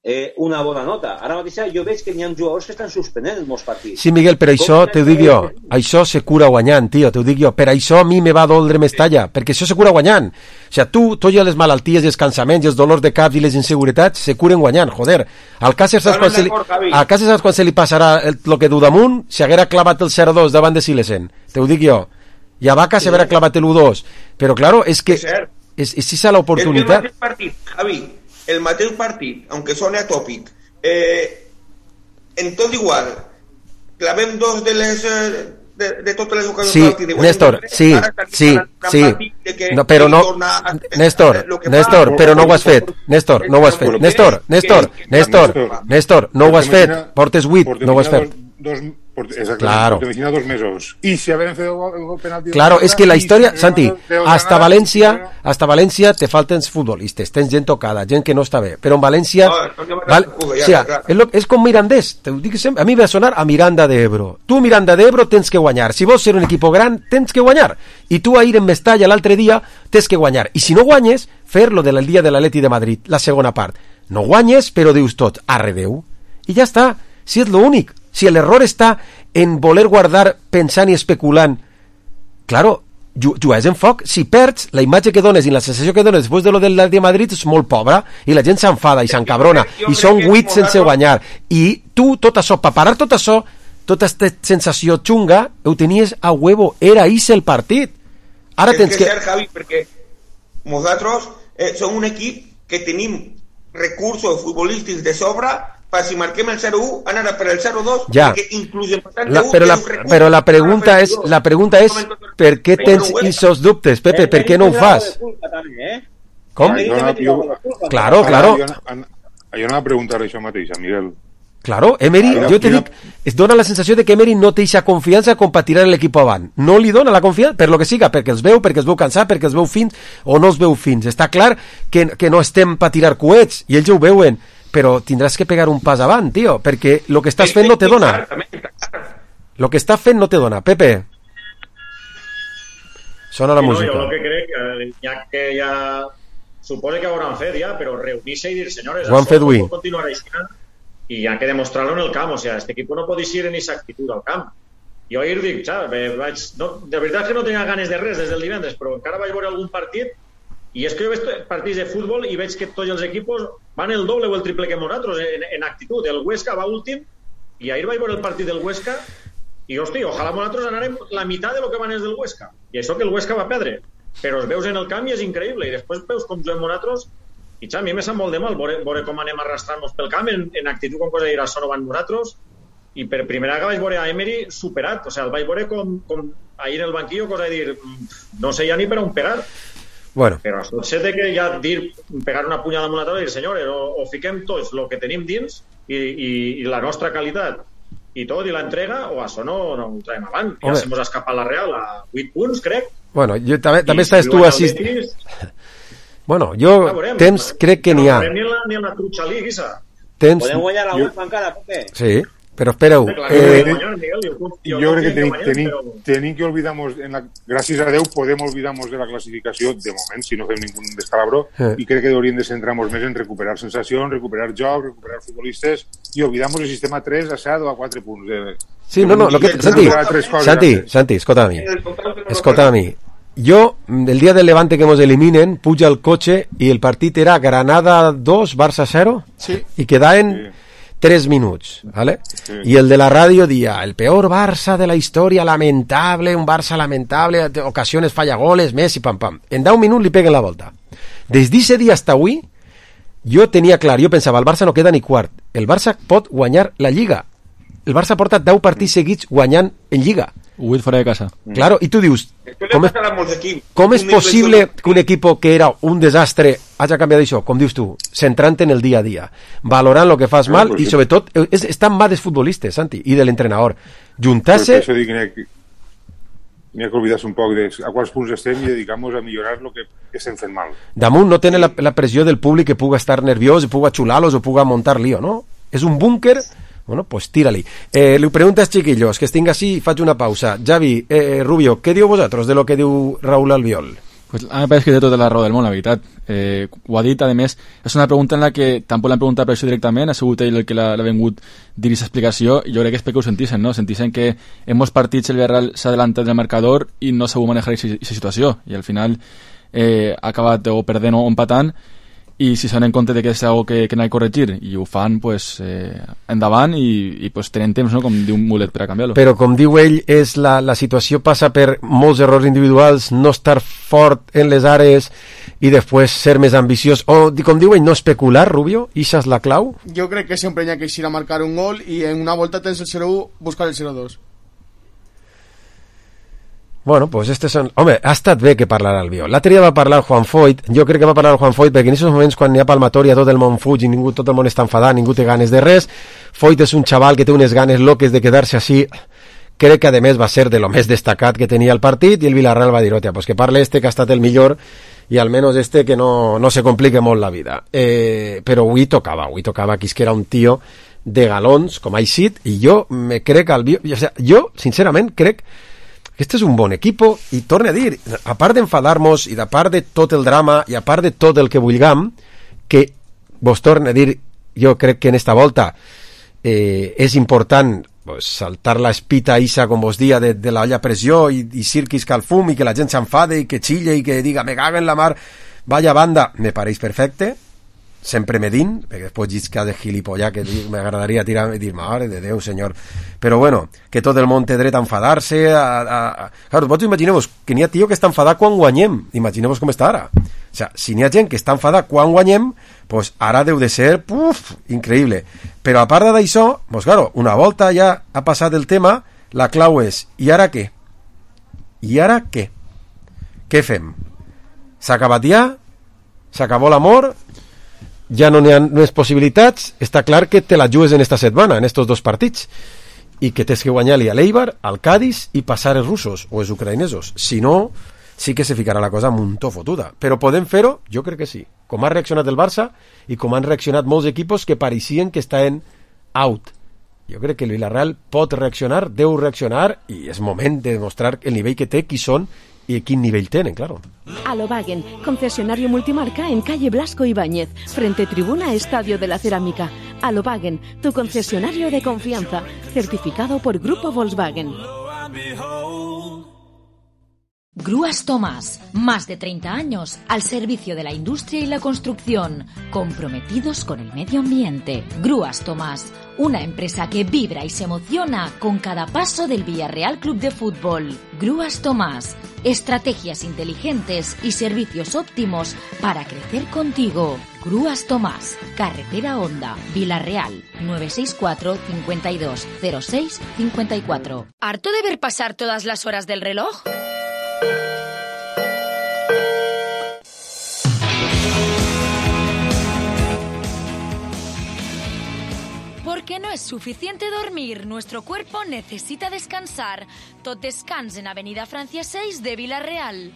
eh, una bona nota. Ara mateix jo veig que n'hi ha jugadors que estan suspenent els molts partits. Sí, Miguel, per això t'ho dic jo, això se cura guanyant, tio, t'ho dic jo, per això a mi me va doldre Mestalla, perquè això se cura guanyant. O sigui, tu, tot i les malalties, els cansaments, els dolors de cap i les inseguretats se curen guanyant, joder. Al Càcer saps quan se li, al Càcer saps quan se li passarà el, lo que du damunt? Si haguera clavat el zero dos davant de Silesen, t'ho dic jo. I a Vaca se haguera clavat el u dos. Però, claro, és que és, és esa l'oportunitat. El mateix partit, Javi, el mateix partit, aunque sone atòpic, eh, en tot igual, clavem dos de les... Eh, De, de totes les ocasions sí, de Néstor, sí, sí, sí, no, però no, Néstor, Néstor, però no ho has fet, Néstor, no ho has fet, Néstor, Néstor, Néstor, Néstor, no ho has fet, portes vuit, no ho has fet. Claro. Dos mesos. Y si habían hecho el penalti. Claro, es que la historia, Santi, hasta Valencia, hasta Valencia te falten futbolistes, tens gent tocada, gent que no està bé, però en València, val, o sea, és, lo, és com Mirandés, te ho dic sempre, a mi va sonar a Miranda de Ebro. Tu Miranda de Ebro tens que guanyar, si vols ser un equip gran, tens que guanyar, i tu a ir en Mestalla l'altre dia tens que guanyar, i si no guanyes, fer-lo del dia de l'Atleti de Madrid, la segona part. No guanyes, però dius tot, arredeu, i ja està, si és l'únic. Si l'error està en voler guardar pensant i especulant, claro, jugues en foc. Si perds, la imatge que dones i la sensació que dones després de lo del de Madrid és molt pobra i la gent s'enfada i s'encabrona i són vuit sense guanyar. I tu, tot això, per parar tot això, tota aquesta sensació xunga, ho tenies a huevo, era ahí el partit. Ara tens que... És que ser, Javi, perquè nosaltres eh, som un equip que tenim recursos futbolístics de sobra per si marquem el zero u, anar per el zero dos, ja. Perquè inclús empatant la, però, la, però la pregunta és la pregunta és per què tens aquests dubtes, Pepe, per què no ho fas? Com? Claro, claro. Jo no va preguntar això mateix, Miguel. Claro, Emery, jo te dic, es dona la sensació de que Emery no té aquesta confiança com per tirar l'equip avant. No li dona la confiança, per lo que siga, perquè els veu, perquè els veu cansar, perquè els veu fins o no els veu fins. Està clar que, que no estem per tirar coets, i ells ho veuen, però tindràs que pegar un pas avant, tio, perquè el que estàs fent no te dona. El que estàs fent no te dona. Pepe. Sona la sí, música. No, jo el que crec, ja que ja... Suposo que ho hauran fet ja, però reunir-se i dir, senyores, ho han fet avui. Pot continuar així, i hi ha que demostrar-lo en el camp, o sigui, este equip no pot eixir en aquesta actitud al camp. Jo ahir dic, vaig, no, de veritat que no tenia ganes de res des del divendres, però encara vaig veure algun partit, i és que jo veig partits de futbol i veig que tots els equipos van el doble o el triple que nosaltres en, en actitud. El Huesca va últim, i ahir vaig veure el partit del Huesca, i hosti, ojalà nosaltres anarem la meitat de lo que van els del Huesca. I això que el Huesca va perdre, però els veus en el camp i és increïble, i després veus com juguem nosaltres. I xa, a mi me sap molt de mal veure, veure com anem arrastrant-nos pel camp en, en actitud com cosa de dir això no van nosaltres, i per primera vegada vaig veure a Emery superat, o sigui, el vaig veure com, com ahir en el banquillo, cosa de dir no sé ja ni per on pegar. Bueno. Però això de que ja dir, pegar una punyada amb una taula i dir, senyores, o, o fiquem tots el que tenim dins i, i, i la nostra qualitat i tot, i l'entrega, o això no, no ho traiem avant. Ja se mos ha escapat la Real a vuit punts, crec. Bueno, jo també, també estàs tu assist... Bueno, jo ja temps crec que n'hi ha. No ni la, ni la Trucha League, Isa. Temps... Podem guanyar la UEFA encara, Pepe? Sí, però espereu. Eh, jo crec que tenim, tenim, tenim que olvidamos, en la, gràcies a Déu podem olvidar-nos de la classificació de moment, si no fem ningú descalabro, eh. i crec que hauríem de centrar-nos més en recuperar sensacions, recuperar joc, recuperar futbolistes, i olvidar-nos el sistema tres a set o a quatre punts. De, sí, no, no, lo que, Santi, Santi, Santi, escolta a mi, escolta a mi. Jo, el dia del Levante que ens eliminen, puja al cotxe i el partit era Granada dos, Barça zero, sí. i quedaven sí. tres minuts, ¿vale? Sí. I el de la ràdio dia, el peor Barça de la història, lamentable, un Barça lamentable, ocasiones falla goles, Messi, pam, pam. En deu minuts li peguen la volta. Des d'aquest dia hasta avui, jo tenia clar, jo pensava, el Barça no queda ni quart, el Barça pot guanyar la Lliga. El Barça porta deu partits seguits guanyant en Lliga. Huit fora de casa. Claro, i tu dius, com és, com és possible que un equip que era un desastre hagi canviat això, com dius tu, centrant en el dia a dia, valorant el que fas mal, i sobretot és, estan mal dels futbolistes, Santi, i de l'entrenador. Juntar-se... Per això dic que n'hi ha que oblidar-se un poc de a quals punts estem i dedicar-nos a millorar el que estem fent mal. Damunt no tenen la, la pressió del públic que puga estar nerviós, puga xular-los o puga muntar lío, no? És un búnquer... Bueno, pues tira-li. Eh, li preguntes, chiquillos, que estic així i faig una pausa. Javi, eh, Rubio, què diu vosaltres de lo que diu Raúl Albiol? Pues a mi me pareix que té tota la raó del món, la veritat. Eh, ho ha dit, a més, és una pregunta en la que tampoc l'han preguntat per això directament, ha sigut ell el que l'ha vengut dir aquesta explicació, i jo crec que és perquè ho sentixen, no? Sentixen que en molts partits el Villarreal s'ha adelantat del marcador i no sabut manejar aquesta situació, i al final eh, ha acabat o perdent o empatant, i si s'han en compte de que és algo que, que n'ha de corregir i ho fan, pues, eh, endavant i, i pues, tenen temps, no? Com diu un mulet per a canviar-lo. Però com diu ell, és la, la situació passa per molts errors individuals, no estar fort en les àrees i després ser més ambiciós, o com diu ell, no especular, Rubio, ixa és la clau? Jo crec que sempre hi ha que eixir a marcar un gol i en una volta tens el zero u, buscar el zero dos. Bueno, pues este son... Home, ha estat bé que parlarà el Bio. L'altre dia va parlar Juan Foyt, jo crec que va parlar Juan Foyt perquè en aquests moments quan hi ha palmatòria tot el món fuig i ningú, tot el món està enfadat, ningú té ganes de res. Foyt és un xaval que té unes ganes loques de quedar-se així. Crec que a més va ser de lo més destacat que tenia el partit i el Villarreal va dir, hòstia, pues que parle este que ha estat el millor i almenys este que no, no se complique molt la vida. Eh, però avui tocava, avui tocava que era un tio de galons, com ha eixit, i jo me crec al Bio... O sea, jo, sincerament, crec este és un bon equipo, i torne a dir, a part d'enfadar-nos i a part de tot el drama i a part de tot el que vulguem, que vos torne a dir, jo crec que en esta volta eh, és important pues, saltar la espita isa, com vos dia, de, de la olla pressió i, i cirquis que al fum i que la gent s'enfade i que xille i que diga me caga en la mar, vaya banda, me pareix perfecte, sempre medint, perquè després llisca de gilipollar que m'agradaria tirar i dir, mare de Déu, senyor. Però bueno, que tot el món té dret a enfadar-se. A, a, a... Claro, vosaltres imagineu-vos que n'hi ha tio que està enfadat quan guanyem. Imagineu-vos com està ara. O sea, si n'hi ha gent que està enfadat quan guanyem, pues ara deu de ser, puf, increïble. Però a part d'això, pues claro, una volta ja ha passat el tema, la clau és, i ara què? I ara què? Què fem? S'ha acabat ja? S'acabó l'amor? Ja no n'hi ha més possibilitats, està clar que te la jugues en esta setmana, en estos dos partits, i que tens que guanyar-li a l'Eibar, al Cádiz i passar els russos o els ucraïnesos. Si no, sí que se ficarà la cosa muntó fotuda. Però podem fer-ho? Jo crec que sí. Com ha reaccionat el Barça i com han reaccionat molts equipos que pareixien que estaven out. Jo crec que el Villarreal pot reaccionar, deu reaccionar, i és moment de demostrar el nivell que té, qui són y quin nivell tenen, claro. Alobagen, concesionario multimarca en calle Blasco Ibáñez, frente tribuna Estadio de la Cerámica. Alobagen, tu concesionario de confianza, certificado por Grupo Volkswagen. Grúas Tomás, más de treinta años al servicio de la industria y la construcción, comprometidos con el medio ambiente. Grúas Tomás, una empresa que vibra y se emociona con cada paso del Villarreal Club de Fútbol. Grúas Tomás, estrategias inteligentes y servicios óptimos para crecer contigo. Grúas Tomás, carretera Honda, Villarreal, nueve seis cuatro, cincuenta y dos, cero seis, cincuenta y cuatro. ¿Harto de ver pasar todas las horas del reloj? Porque no es suficiente dormir, nuestro cuerpo necesita descansar. Tot Descans en Avenida Francia seis de Villarreal.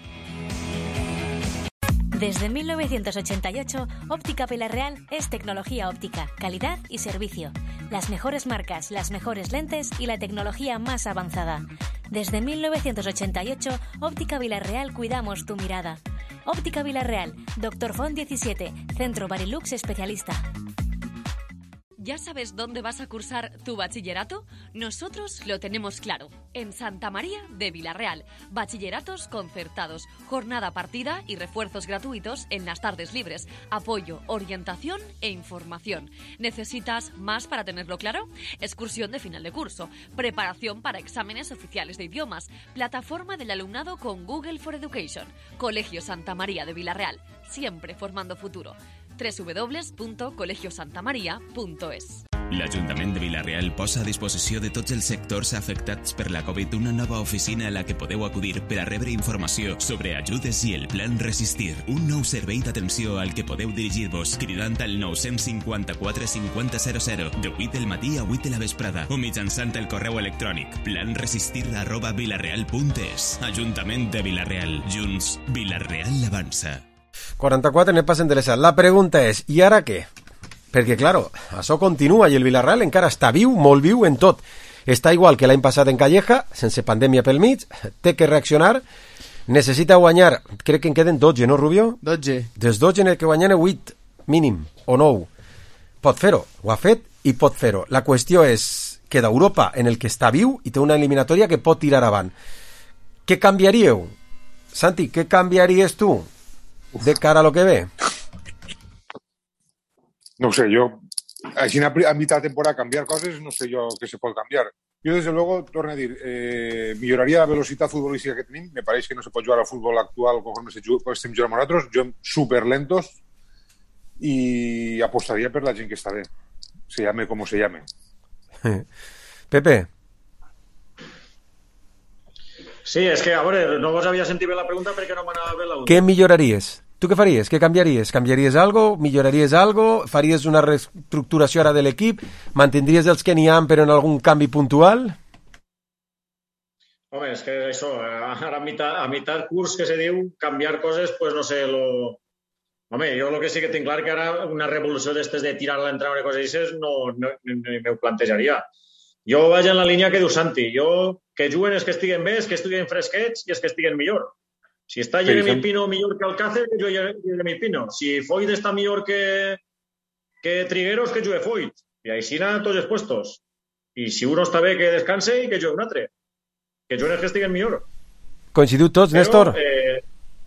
Desde mil novecientos ochenta y ocho, Óptica Villarreal es tecnología óptica, calidad y servicio. Las mejores marcas, las mejores lentes y la tecnología más avanzada. Desde mil novecientos ochenta y ocho, Óptica Villarreal cuidamos tu mirada. Óptica Villarreal, Doctor Font diecisiete, Centro Barilux Especialista. ¿Ya sabes dónde vas a cursar tu bachillerato? Nosotros lo tenemos claro. En Santa María de Villarreal. Bachilleratos concertados, jornada partida y refuerzos gratuitos en las tardes libres. Apoyo, orientación e información. ¿Necesitas más para tenerlo claro? Excursión de final de curso. Preparación para exámenes oficiales de idiomas. Plataforma del alumnado con Google for Education. Colegio Santa María de Villarreal. Siempre formando futuro. doble u doble u doble u punt colegio santa maria punt es. L'Ajuntament de Villarreal posa a disposició de tots els sectors afectats per la Covid una nova oficina a la que podeu acudir per a rebre informació sobre ajudes i el Plan Resistir. Un nou servei d'atenció al que podeu dirigir-vos cridant al nou cinquanta-quatre cinquanta zero zero de vuit del matí a vuit de la vesprada o mitjançant el correu electrònic planresistir arroba vilarreal punt es. Ajuntament de Villarreal. Junts, Villarreal avança. quaranta-quatre en el pas interessant. La pregunta és, i ara què? Perquè, claro, això continua i el Villarreal encara està viu, molt viu en tot. Està igual que l'any passat en Calleja, sense pandèmia pel mig, té que reaccionar. necessita guanyar, crec que en queden dotze, no, Rubio? dotze. Dels dotze en el que guanyen vuit, mínim, o nou. Pot fer-ho, ho ha fet i pot fer-ho. La qüestió és que d'Europa, en el que està viu, i té una eliminatòria que pot tirar avant. Què canviaríeu? Santi, què canviaries tu de cara a lo que ve? No sé, yo, así a mitad de temporada cambiar cosas, no sé yo qué se puede cambiar. Yo, desde luego, torno a decir, eh, milloraría la velocidad futbolística que tenim. Me parece que no se puede jugar al fútbol actual conforme se juga, estem jugant nosaltres. Juguem súper lentos y apostaría per la gent que està bé. Se llame como se llame. Pepe. Sí, és que, a veure, no vos havia sentit bé la pregunta perquè no m'anava bé l'audio. Què milloraries? Tu què faries? Què canviaries? Canviaries algo? Milloraries algo? Faries una reestructuració ara de l'equip? Mantindries els que n'hi ha però en algun canvi puntual? Home, és que això, ara a mitad, a mitad curs que se diu canviar coses, pues no sé, lo... Home, jo el que sí que tinc clar que ara una revolució d'estes de tirar l'entrada i coses així no, no, ni m'ho plantejaria. Jo vaig en la línia que diu Santi. Jo, que juguen els que estiguen bé, els que estiguen fresquets i els que estiguen millor. Si està Jeremy Pino millor que Alcácer, que jugue Jeremy Pino. Si Foyt està millor que, que Trigueros, que jugue Foyt. I així anar tots els puestos. I si uno està bé, que descanse i que jugue un altre. Que juguen els que estiguen millor. Coincidiu tots, Però, Néstor? Eh,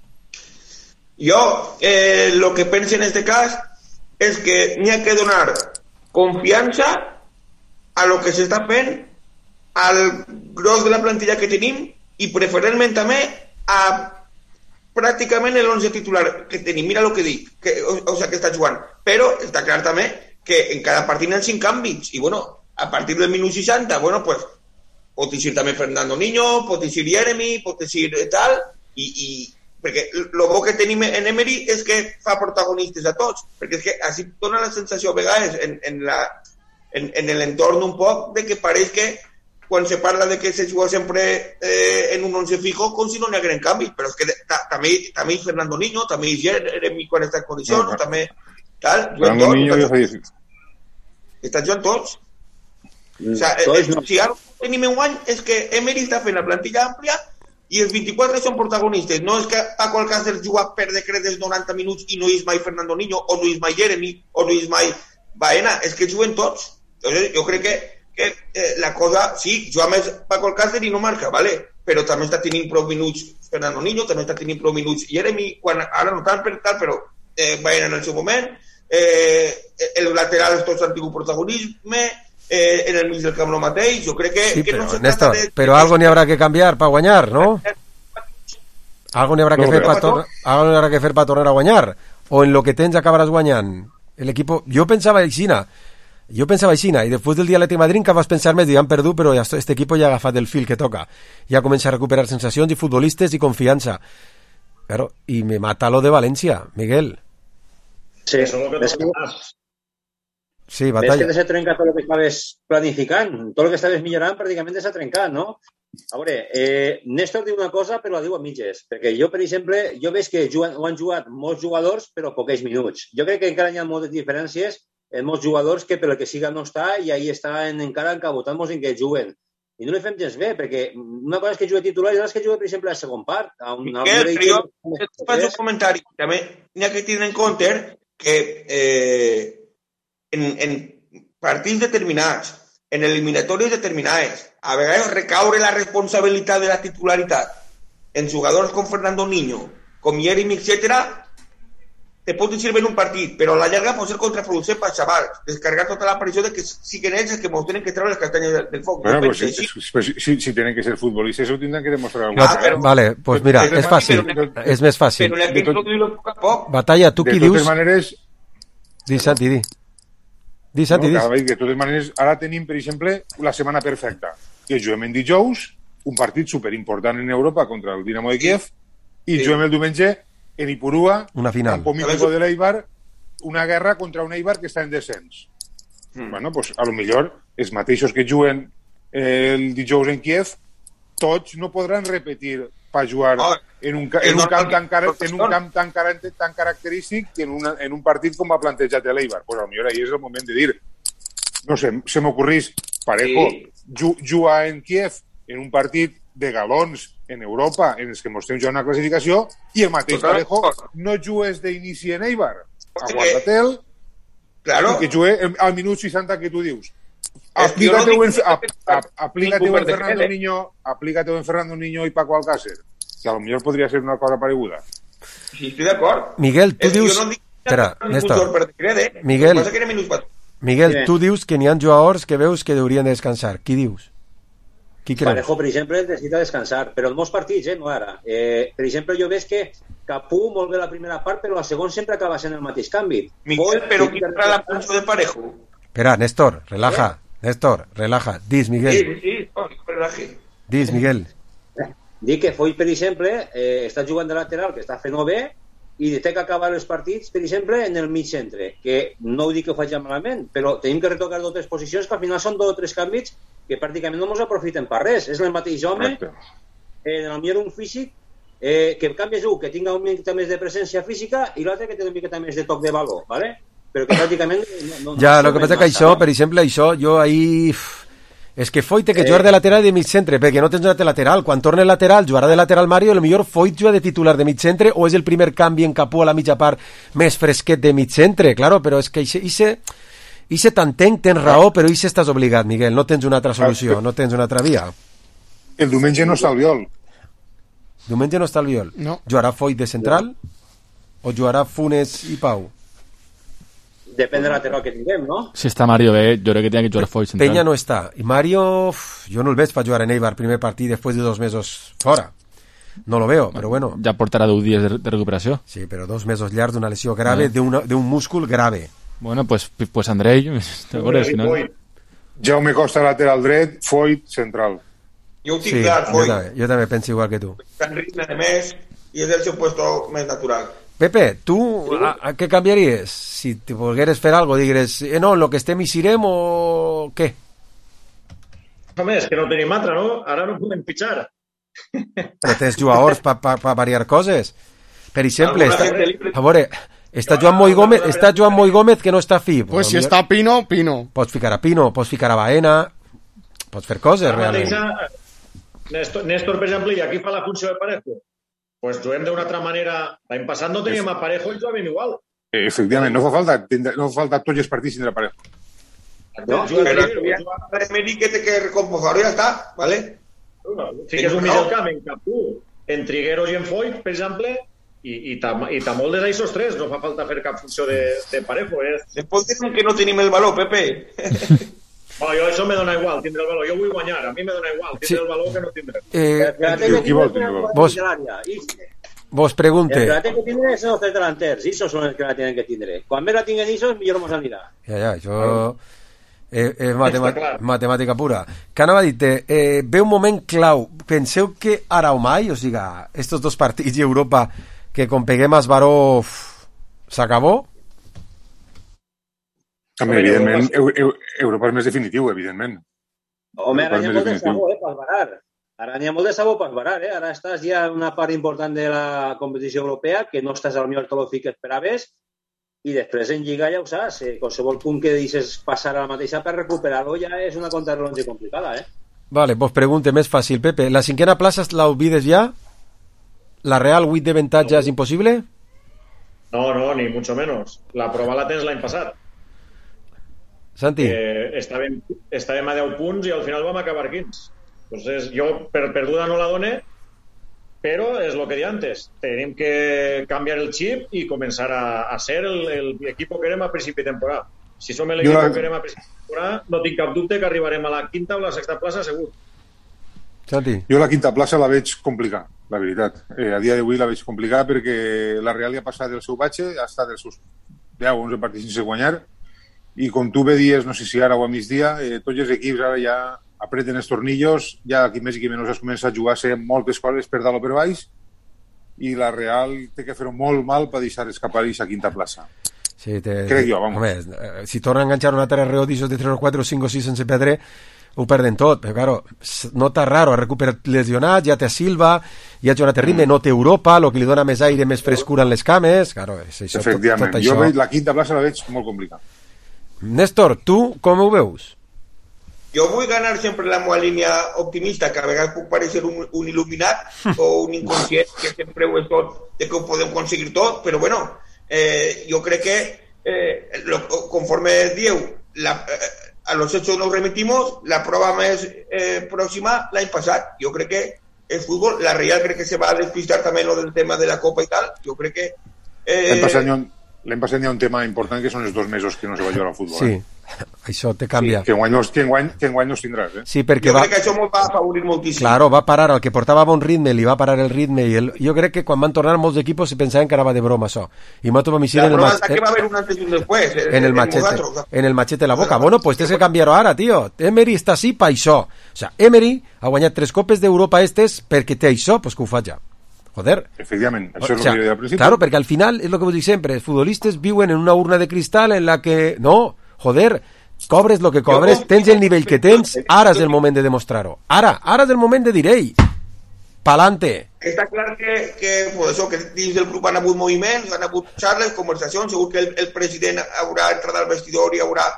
jo, eh, lo que penso en este cas és que n'hi ha que donar confiança a lo que s'està fent al gros de la plantilla que tenim i preferentment també a pràcticament l'onze titular que tenim. Mira el que dic, que, o, o sigui, que està jugant. Però està clar també que en cada partit hi ha cinc canvis i bueno, a partir del minut seixanta, bueno, pues pot eixir també Fernando Niño, pot eixir Jeremy, pot eixir tal, i, i perquè el bo que tenim en Emery és que fa protagonistes a tots, perquè és que així dona la sensació a vegades en, en la En, en el entorno un poc de que pareix que quan se parla de que se juga sempre eh, en un once fijo com si no n'hi hagueren canvis, però és que ta, també, també és Fernando Niño, també és Jeremy quan està en condicions, no, no. també tal, Fernando Niño jo feia estan jugant tots. O sigui, eh, no. Si ara tenim un any és que Emery està fent la plantilla àmplia i els vint-i-quatre són protagonistes. No és que Paco Alcácer juga per decret dels noranta minuts i no és mai Fernando Niño, o no és mai Jeremy, o no és mai Baena, és que juguen tots. Entonces, jo crec que, que eh, la cosa, sí, juga més Paco Alcácer i no marca, ¿vale? Però també està tenint prou minuts Fernando Niño, també està tenint prou minuts Jeremy, quan, ara no tant per tal, però eh, Baena en el seu moment, eh, el lateral tots han tingut protagonisme, eh, en el mig del camp no mateix, jo crec que, sí, que però, no se Néstor, trata de... Però algo n'hi haurà que canviar per guanyar, no? Algo n'hi haurà que fer per tor algo n'hi haurà que fer per tornar a guanyar, o en lo que tens acabaràs guanyant. El equipo, yo pensaba aixina, yo pensaba aixina, y después del día Atleti Madrid que vas pensar més, han perdut, però ja, este equipo ja ha agafat el fil que toca, ja comença a recuperar sensacions i futbolistes i confiança. Claro, y me mata lo de Valencia, Miguel. Sí, eso es lo que te Sí, batalla. Ves que se trenca tot el que estaves planificant, tot el que estaves millorant pràcticament s'ha trencat, no? A veure, eh, Néstor diu una cosa però la diu a mitges, perquè jo, per exemple, jo veig que juguen, ho han jugat molts jugadors però poquets minuts. Jo crec que encara hi ha moltes diferències en molts jugadors que per el que siga no està i ahí estan encara encabotant-nos en que juguen. I no li fem gens bé, perquè una cosa és que jugui titular i l'altra és que jugui, per exemple, a segon part. A un, a Miquel, però jo faig un comentari. També n'hi ha que tenir en compte que eh, en, en partits determinats, en eliminatòries determinades, a vegades recaure la responsabilitat de la titularitat en jugadors com Fernando Niño, com Jeremy, etcètera, te pot servir en un partit, però a la llarga pot ser contraproducent per xavals, descargar tota la pressió de que siguin ells els que mos tenen que treure les castanyes del, del foc. Bueno, no pues, si, pues, si, si tienen que ser futbolistas, eso tendrán que demostrar algo. Ah, pero, vale, pues mira, és fàcil, és més fàcil. Però n'hi ha que introduir-lo poc a poc. Batalla, tu qui dius... De totes maneres... Di, Santi, di. Di, Santi, no, di. De totes maneres, ara tenim, per exemple, la setmana perfecta, que juguem en dijous, un partit superimportant en Europa contra el Dinamo de Kiev, i sí. juguem el diumenge en Ipurúa, una final. Campo mítico de l'Eibar, una guerra contra un Eibar que està en descens. Mm. Bueno, pues, a lo millor, els mateixos que juguen el dijous en Kiev, tots no podran repetir per jugar oh, en un, en un camp tan, en un camp tan, tan característic que en, una, en un partit com ha plantejat l'Eibar. Pues a lo millor ahí és el moment de dir, no sé, se m'ocorrís, Parejo, sí. jugar en Kiev en un partit de galons en Europa en els que ens estem jugant una classificació i el mateix Parejo no jugues d'inici en Eibar, aguarda-te'l claro. i que jugue al minut seixanta que tu dius. Aplícate-ho en, aplícate en Fernando Niño, aplícate en Fernando Niño y Paco Alcácer, que a lo mejor podría ser una cosa pareguda. Sí, estoy de acuerdo. Miguel, tu es dius... No Espera, Néstor. Eh? Miguel, que Miguel, Sí. tu dius que n'hi ha jugadors que veus que deurien descansar. Qui dius? Qui creus? Parejo, per exemple, necessita descansar, però en molts partits, eh, no ara. Eh, per exemple, jo veig que Capú molt bé la primera part, però la segona sempre acaba sent el mateix canvi. Miguel, però qui trae la punta de Parejo? Espera, Néstor, relaja. Néstor, relaja. Dis, Miguel. Sí, sí, oh, relaje. Dis, Miguel. Dic que Foy, per exemple, eh, està jugant de lateral, que està fent-ho bé, i té que acabar els partits, per exemple, en el mig centre, que no ho dic que ho faig malament, però tenim que retocar dos o tres posicions que al final són dos o tres canvis que pràcticament no ens aprofiten per res. És el mateix home, eh, en el millor un físic, eh, que canvies un que tinga un miqueta més de presència física i l'altre que té un miqueta més de toc de valor, ¿vale? Però que pràcticament... No, no, Ja, no el que passa que això, per exemple, això, jo ahí... És que Foyt té que jugar de lateral i de mig centre, perquè no tens un altre lateral. Quan torna el lateral, jugarà de lateral Mario, el millor Foyt juga de titular de mig centre, o és el primer canvi en Capú a la mitja part més fresquet de mig centre, claro, però és que ixe, ixe, ixe t'entenc, tens raó, però ixe estàs obligat, Miguel, no tens una altra solució, no tens una altra via. El diumenge no està el viol. Diumenge no està el viol. No. Jugarà Foyt de central o jugarà Funes i Pau? Depèn de lateral que tinguem, no? Si està Mario bé, jo crec que tiene que jugar Foyt central. Peña no està. I Mario, uf, jo no el veig per jugar en Eibar primer partit després de dos mesos fora. No lo veo, però bueno. Ja portarà deu dies de, de recuperació. Sí, però dos mesos llargs d'una lesió grave, eh. d'un múscul grave. Bueno, pues, pues Andrei, te veure, al final. Jaume Costa lateral dret, Foyt central. Jo ho tinc Sí, clar, jo Foyt. també, jo també penso igual que tu. Està en ritme de més i és el seu puesto més natural. Pepe, tu a, a què canviaries? Si te volgueres fer algo, digueres, eh, no, en lo que estem hi serem o què? Home, és que no tenim altra, no? Ara no podem pitjar. Però tens jugadors per pa, pa variar coses. Per exemple, Alguna està, gente libre. a veure, està Joan Moi Gómez, està Joan Moi Gómez que no està fi. Pues si està Pino, Pino. Pots ficar a Pino, pots ficar a Baena, pots fer coses, Ara realment. mateixa, Néstor, Néstor, per exemple, i aquí fa la funció de Parejo. Pues juguem d'una altra manera. L'any passat no teníem a Parejo i jugàvem igual. Eh, efectivament, no fa falta, tindre, no fa falta tots els partits tindre Parejo. No, pero Emery que te que recomposar ya está, ¿vale? Fiques un mig del camp en Capú, en Trigueros i en Foyt, per exemple, i, i t'ha moltes d'aixos tres, no fa falta fer cap funció de, de Parejo. Eh? Después dicen que no tenim el valor, Pepe. Bueno, jo això me dona igual, tindre el valor. Jo vull guanyar, a mi me dona igual, tindre Sí. el valor que no tindre. Eh, El qui vol tindre valor? Vos- Vos El pregunte. que la tiene que tindre són els tres delanters, i esos són els que la tienen que tindre. Quan més la tinguen esos, millor mos anirà. Ja, ja, això és, és matema Està clar. matemàtica pura. Que anava a dir-te, eh, ve un moment clau. Penseu que ara o mai, o sigui, estos dos partits i Europa, que com peguem a Esbaró, s'acabó? També, evidentment, Eu- Eu- Europa és més definitiu, evidentment. Home, ara Europa és n'hi ha més molt de definitiu. sabó, eh, per barar. Ara n'hi ha molt de sabó per barar, eh? Ara estàs ja en una part important de la competició europea, que no estàs al millor tolofi que esperaves, i després en Lliga ja ho saps, eh, qualsevol punt que deixes passar a la mateixa per recuperar-lo ja és una contrarreloj complicada, eh? Vale, vos pregunte més fàcil, Pepe. La cinquena plaça la oblides ja? La Real vuit de avantatge no. és impossible? No, no, ni mucho menos. La prova la tens l'any passat. Santi? Eh, estàvem, estàvem a deu punts i al final vam acabar quinze. Entonces, jo per perduda no la done, però és el que deia antes. Tenim que canviar el xip i començar a, a ser el, el equip que érem a principi de temporada. Si som l'equip Jo la- que érem a principi de temporada, no tinc cap dubte que arribarem a la quinta o la sexta plaça segur. Santi? Jo la quinta plaça la veig complicar, la veritat. Eh, a dia d'avui la veig complicar perquè la Real ja ha passat del seu batxe, ha estat dels seus deu o onze partits sense guanyar, i com tu bé dies, no sé si ara o a migdia, eh, tots els equips ara ja apreten els tornillos, ja qui més i qui menys es comença a jugar-se moltes coses per dalt o per baix, i la Real té que fer-ho molt mal per deixar escapar aquesta quinta plaça. Sí, te, Crec jo, vamos. Home, eh, si torna a enganxar un altre reó d'ixos de tres o quatre o cinc o sis sense perdre, ho perden tot, però claro, no està raro, ha recuperat lesionat, ja té a Silva, ja ha jugat a ritme, no té Europa, el que li dona més aire, més frescura en les cames, claro, és això, tot, Efectivament, tot jo això. veig, la quinta plaça la veig molt complicada. Néstor, tu com ho veus? jo vull ganar sempre la meva línia optimista, que a vegades puc parecer un, un il·luminat o un inconscient, que sempre ho és tot, de que ho podem aconseguir tot, però bueno, eh, jo crec que eh, lo, conforme dieu, la, eh, a los hechos nos remitimos, la prova més eh, pròxima l'any passat. Jo crec que el fútbol, la Real crec que se va a despistar també lo del tema de la Copa i tal, jo crec que... Eh, l'any passat, l'any passat hi ha un tema important que són els dos mesos que no se va jugar al futbol. Sí. Eh? Això te canvia. Sí, que enguany no, que enguany, que enguany no els tindràs, eh? Sí, perquè jo va... crec que això m'ho va afavorir moltíssim. Claro, va parar, el que portava bon ritme li va parar el ritme i el... jo crec que quan van tornar molts equipos se pensaven que anava de broma això. I m'ha trobat La en el broma mach... és que va haver un antes i un después. En el, en machete, en el machete de la boca. Bueno, pues tens que canviar-ho ara, tio. Emery està així per això. O sea, Emery ha guanyat tres copes d'Europa estes perquè té això, pues que ho faig ja. Joder. Efectivament, això O és sea, el que jo deia al principi. Claro, perquè al final, és lo que vos dic sempre, els futbolistes viuen en una urna de cristal en la que... No, joder, cobres lo que cobres, tens el nivell que tens, ara és el moment de demostrar-ho. Ara, ara és el moment de dir, ei, pa'lante. Està clar que, que, pues això, que dins del grup han hagut moviments, han hagut xarles, conversacions, segur que el, el president haurà entrat al vestidor i haurà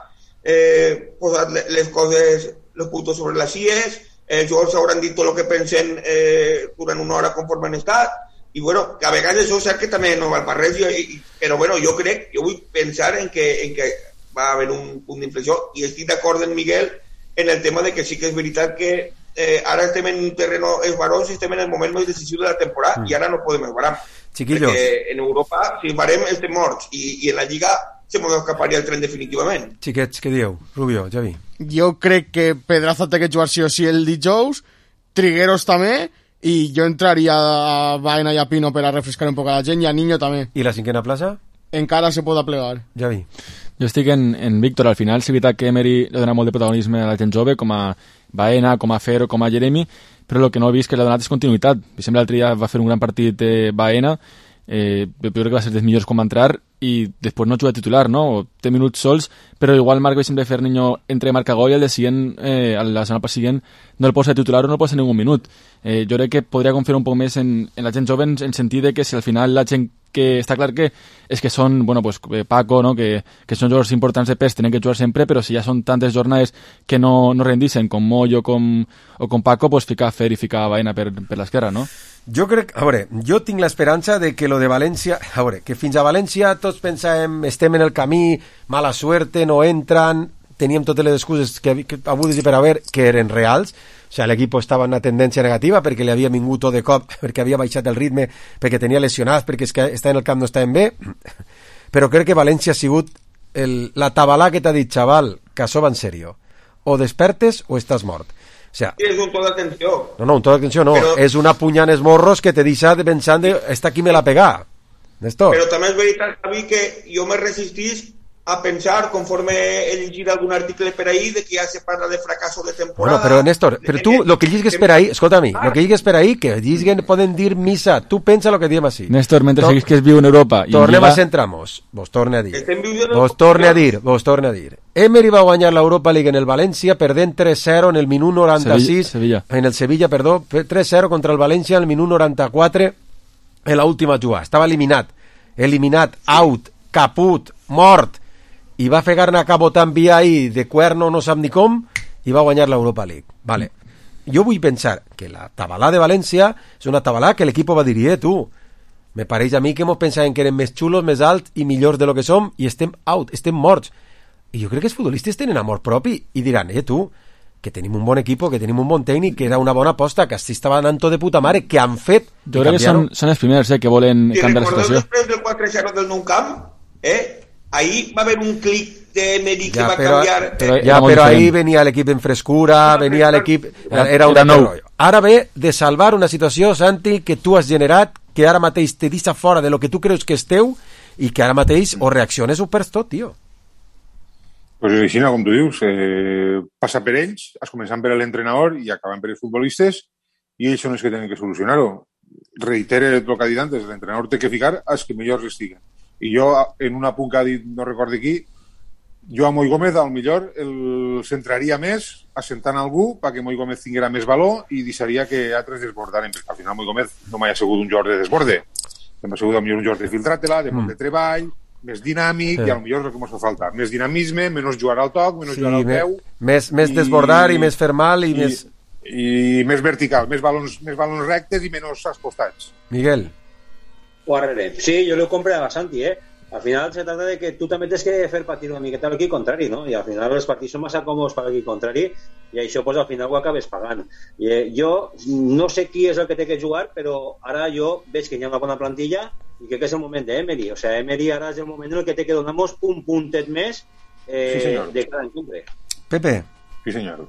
eh, posat les coses, los puntos sobre les ies, els jugadors hauran dit tot el que pensen eh, durant una hora conforme han estat, i bueno, que a vegades això és cert que també no val per res, i, i, però bueno, jo crec, jo vull pensar en que, en que va haver un punt d'inflexió, i estic d'acord amb Miguel en el tema de que sí que és veritat que eh, ara estem en un terreno esbarós i estem en el moment més decisiu de la temporada, mm. i ara no podem esbarar. Chiquillos. Perquè en Europa, si esbarem, estem morts, i, i en la Lliga se m'ho escaparia el tren definitivament. Xiquets, què dieu? Rubio, Javi. Jo crec que Pedraza té que jugar sí o sí el dijous, Trigueros també, i jo entraria a Baena i a Pino per a refrescar un poc a la gent, i a Niño també. I la cinquena plaça? Encara se pot aplegar. Javi. Jo estic en, en Víctor. Al final, sí, veritat que Emery li dona molt de protagonisme a la gent jove, com a Baena, com a Fer o com a Jeremy, però el que no he vist que l'ha donat és continuïtat. Per exemple, l'altre dia va fer un gran partit de Baena, eh, jo crec que va ser dels millors com va entrar, i després no juga titular, no? Té minuts sols, però igual Marc va sempre fer Niño entre marca gol i el de siguient, eh, la setmana siguient no el posa titular o no el posa en ningú minut. Eh, jo crec que podria confiar un poc més en, en la gent jove en, en sentit de que si al final la gent que està clar que és que són, bueno, pues Paco, no? que, que són jugadors importants de pes, tenen que jugar sempre, però si ja són tantes jornades que no, no rendixen, com Moyo com, o com Paco, pues ficar Fer i ficar Baena per, per l'esquerra, no? Jo crec, a veure, jo tinc l'esperança de que lo de València, a veure, que fins a València tots pensàvem, estem en el camí, mala suerte, no entran, teníem totes les excuses que, que hagudes i per haver, que eren reals. O sigui, l'equip estava en una tendència negativa perquè li havia vingut tot de cop, perquè havia baixat el ritme, perquè tenia lesionats, perquè és que està en el camp no estàvem bé. Però crec que València ha sigut el, la tabalà que t'ha dit, xaval, que això va en sèrio. O despertes o estàs mort. O sea, sí, és un to d'atenció. No, no, un to d'atenció no. Però... és una punyada en els morros que te deixa pensant de, esta aquí me la pegà. Néstor. Però també és veritat, Javi, que jo me resistís a pensar, conforme he llegit algun article per ahí, de que ja se parla de fracasso de temporada. Bueno, però Néstor, però tu, lo que lligues per ahí, escolta a mi, lo que lligues per ahí, que lliguen poden dir missa, tu pensa lo que diem així. Néstor, mentre seguís que es viu en Europa... Tornem a centrar-nos, vos torne a dir. Vos torne a dir, vos torne a dir. Emery va guanyar l'Europa League en el València, perdent tres zero en el minut noranta-sis, Sevilla, Sevilla. en el Sevilla, perdó, tres zero contra el València en el minut noranta-quatre, en l'última jugada. Estava eliminat, eliminat, out, caput, mort, i va fer-ne a cabotant via ahí de cuerno no sap ni com i va guanyar l'Europa League. Vale. Jo vull pensar que la tabalà de València és una tabalà que l'equip va dir, eh, tu, me pareix a mi que mos pensaven que eren més xulos, més alts i millors de lo que som i estem out, estem morts. I jo crec que els futbolistes tenen amor propi i diran, eh, tu, que tenim un bon equip, que tenim un bon tècnic, que era una bona aposta, que així estava anant tot de puta mare, que han fet... Jo crec que són, són els primers, eh, que volen si canviar la situació. Si recordeu després del quatre zero del Nou Camp, eh, ahí va haver un clic de Emery que ja, va però, canviar... Però, ja, però ahí venia l'equip en frescura, venia l'equip... Era, era un nou. Ara ve de salvar una situació, Santi, que tu has generat, que ara mateix te deixa fora de lo que tu creus que és teu i que ara mateix o reacciones o perds tot, tio. Pues Xina, com tu dius, eh, passa per ells, es començant per l'entrenador i acabant per els futbolistes, i ells són els que tenen que solucionar-ho. Reitere el que ha dit antes, l'entrenador té que ficar els que millors estiguen. I jo, en un apunt que ha dit, no recordo qui, jo a Moi Gómez, al millor, el centraria més assentant algú perquè Moi Gómez tinguera més valor i deixaria que altres desbordaren, perquè al final Moi Gómez no mai ha sigut un jugador de desborde. Hem sigut a millor un jugador de filtrar-te-la, de molt de treball, més dinàmic, Sí. i potser és el que ens fa falta. Més dinamisme, menys jugar al toc, menys Sí, jugar al me- peu. més, més i- desbordar i més fer mal i, i, més... i més vertical, més balons, més balons rectes i menys als costats. Miguel. Guarrere. Sí, yo lo compré a Santi, ¿eh? Al final se trata de que tú también tienes que hacer partir una miqueta al equip contrari, no? I al final els partits són massa còmodes per l'equip contrari i això pues, al final ho acabes pagant. I, eh, jo no sé qui és el que té que jugar, però ara jo veig que hi ha una bona plantilla i crec que és el moment d'Emery. O sea, Emery ara és el moment en el que té que donar-nos un puntet més eh, Sí, senyor. de cada encuentre. Pepe. Sí, senyor.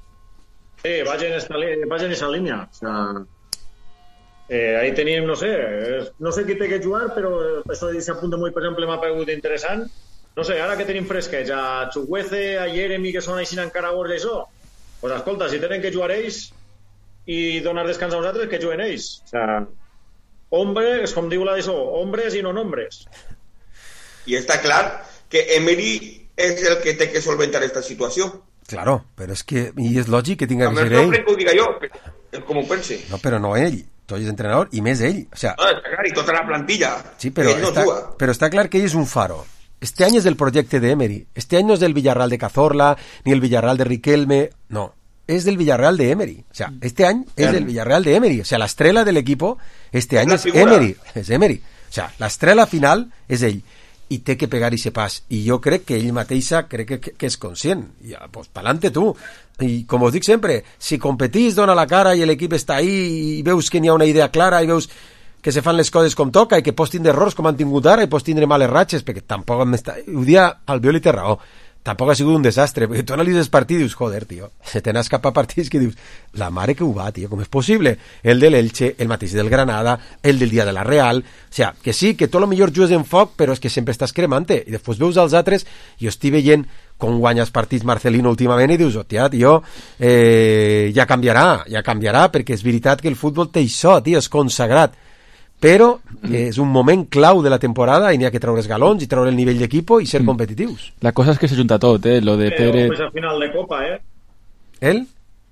Sí, vaig en esta, li- vaig en esa línia. O sea, eh, ahí tenim, no sé, eh, no sé qui té que jugar, però eh, això d'aquest punt de molt, per exemple, m'ha paregut interessant. No sé, ara que tenim fresquets, a Chukwueze, a Jeremy, que són així encara gords i això, pues escolta, si tenen que jugar ells i donar descans a nosaltres, que juguen ells. O sea, hombres, com diu la d'això, hombres i no nombres. Y está claro que Emery es el que tiene que solventar esta situación. Claro, però és que... I és lògic que tinga A que ver, ser no ell. crec que ho diga jo, però és com ho pense. No, però no ell. Tu és entrenador i més ell. O sea, Ah, està clar, i tota la plantilla. sí, però Ell no està, juga. però està clar que ell és un faro. Este any és el projecte de Emery. Este any no és del Villarreal de Cazorla, ni el Villarreal de Riquelme, no. Es del Villarreal de Emery. O sea, este año es Claro. del Villarreal de Emery. O sea, la estrella del equipo este año la es figura. Emery. Es Emery. O sea, la estrella final és ell. I té que pegar ese pas. I jo crec que ell mateixa crec que, que, que és conscient. I, ah, pues, pa'lante tu. I com us dic sempre, si competís, dona la cara i l'equip està ahí i veus que n'hi ha una idea clara i veus que se fan les coses com toca i que pots tindre errors com han tingut ara i pots tindre males ratxes, perquè tampoc m'està... Ho dia Albiol i té raó. Tampoc ha sigut un desastre, perquè tu analitzes partits i dius, joder, tio, se te n'has cap a partits que dius, la mare que ho va, tio, com és possible? El de l'Elche, el mateix del Granada, el del dia de la Real, o sea, que sí, que tot lo millor jugues en foc, però és que sempre estàs cremant-te, i després veus els altres, i jo estic veient com guanyes partits Marcelino últimament i dius, hòstia, tio, eh, ja canviarà, ja canviarà, perquè és veritat que el futbol té això, tio, és consagrat, però eh, és un moment clau de la temporada i n'hi ha que treure els galons i treure el nivell d'equip i ser competitius. La cosa és que se junta tot, eh? Lo de Eh, Pedre... ojo esa final de Copa, ¿eh? ¿El?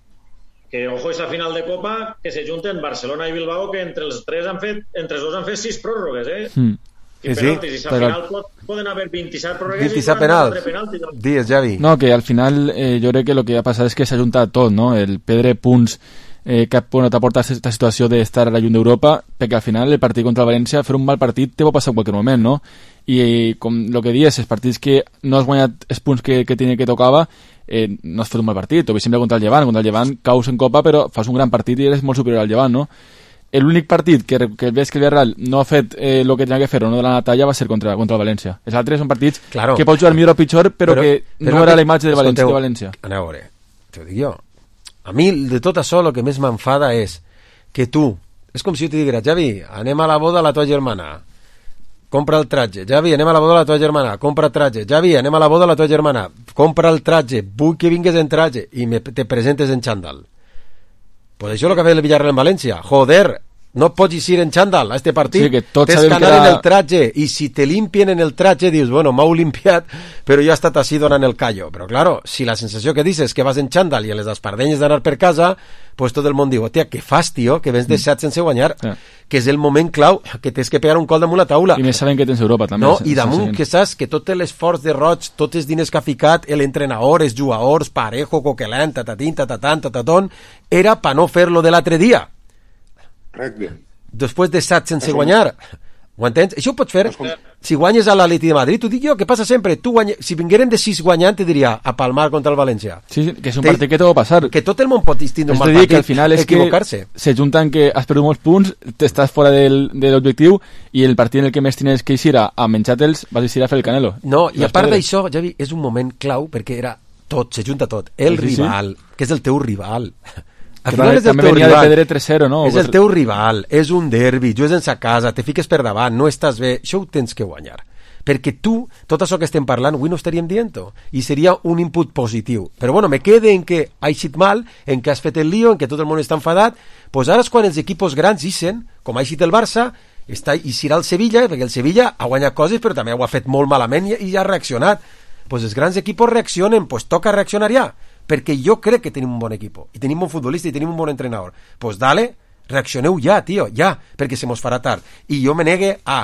Que ojo esa final de Copa que se junten Barcelona i Bilbao, que entre els tres han fet, entre els dos han fet sis pròrrogues, eh? Mm. I Sí, penaltis, sí, i al però- final pot, poden haver vint-i-set pròrrogues vint-i-set i quaranta-quatre penals. penaltis. Digues, Javi. No, que al final eh, jo crec que el que ha passat és que s'ha juntat tot, no? El Pedre punts eh, que bueno, t'ha portat aquesta situació d'estar a la llum d'Europa, perquè al final el partit contra el València, fer un mal partit te pot passar en qualsevol moment, no? I eh, com el que dius, els partits que no has guanyat els punts que, que tenia que tocava, eh, no has fet un mal partit, o per exemple contra el Llevant, contra el Llevant caus en Copa però fas un gran partit i eres molt superior al Llevant, no? L'únic partit que, que ves que el Villarreal no ha fet eh, el que tenia que fer o no de la talla va ser contra, contra el València. Els altres són partits Claro. que pots jugar millor o pitjor però, Però- que però no era que- la imatge de València. escolteu, De València. Aneu a veure, t'ho dic jo. A mi, de tot això, el que més m'enfada és que tu, és com si jo te diguera, Javi, anem a la boda de la tua germana, compra el tratge. Javi, anem a la boda de la tua germana, compra tratge. Javi, anem a la boda de la tua germana, compra el tratge, vull que vingues en tratge i me, te presentes en xandall. Pues això és el que ha fet el Villarreal en València. Joder, no pots ir en xandall a este partit. Sí, que tots Tens sabem que que anar era- en el tratge i si te limpien en el tratge dius, bueno, m'heu limpiat però jo he estat així donant el callo. Però claro, si la sensació que dices que vas en xandall i en les espardenyes d'anar per casa, pues tot el món diu, hòstia, què fas, tio, que vens de set sense guanyar, que és el moment clau, que tens que pegar un col damunt la taula. I més saben que tens Europa també. No, sense- i damunt sense- que saps que tot l'esforç de Roig, tots els diners que ha ficat l'entrenador, els jugadors, Parejo, Coquelin, tatatín, tatatán, tataton, era per no fer-lo de l'altre dia. Correcte. Després de set sense Això- guanyar. Ho entens? Això ho pots fer si guanyes a l'Atleti de Madrid. T'ho dic jo, que passa sempre. Tu guanya... Si vinguérem de sis guanyant, te diria a palmar contra el València. Sí, sí, que és un Te- partit que te va passar. Que tot el món pot tindre un És mal a dir, partit, que al final és que equivocar-se. se junten que has perdut molts punts, t'estàs fora del, de l'objectiu i el partit en el que més tenies que eixir a, a menjar-te'ls vas eixir a fer el Canelo. No, i vas a part perdre. d'això, Javi, és un moment clau perquè era tot, se junta tot. El Sí, sí, sí. rival, que és el teu rival. Al Que final també- és el també teu venia de rival. perdre tres zero, no? És Pues- el teu rival, és un derbi, jugues en sa casa, te fiques per davant, no estàs bé, això ho tens que guanyar. Perquè tu, tot això que estem parlant, avui no estaríem dient-ho, i seria un input positiu. Però bueno, me quede en que ha eixit mal, en que has fet el lío, en que tot el món està enfadat, pues ara és quan els equipos grans ixen, com ha eixit el Barça, està, eixirà el Sevilla, perquè el Sevilla ha guanyat coses, però també ho ha fet molt malament i, i ja ha reaccionat. Pues els grans equipos reaccionen, pues toca reaccionar ja, perquè jo crec que tenim un bon equip, i tenim un bon futbolista i tenim un bon entrenador. Pues dale, reaccioneu ja, tio, ja, perquè se mos farà tard. I jo me negue a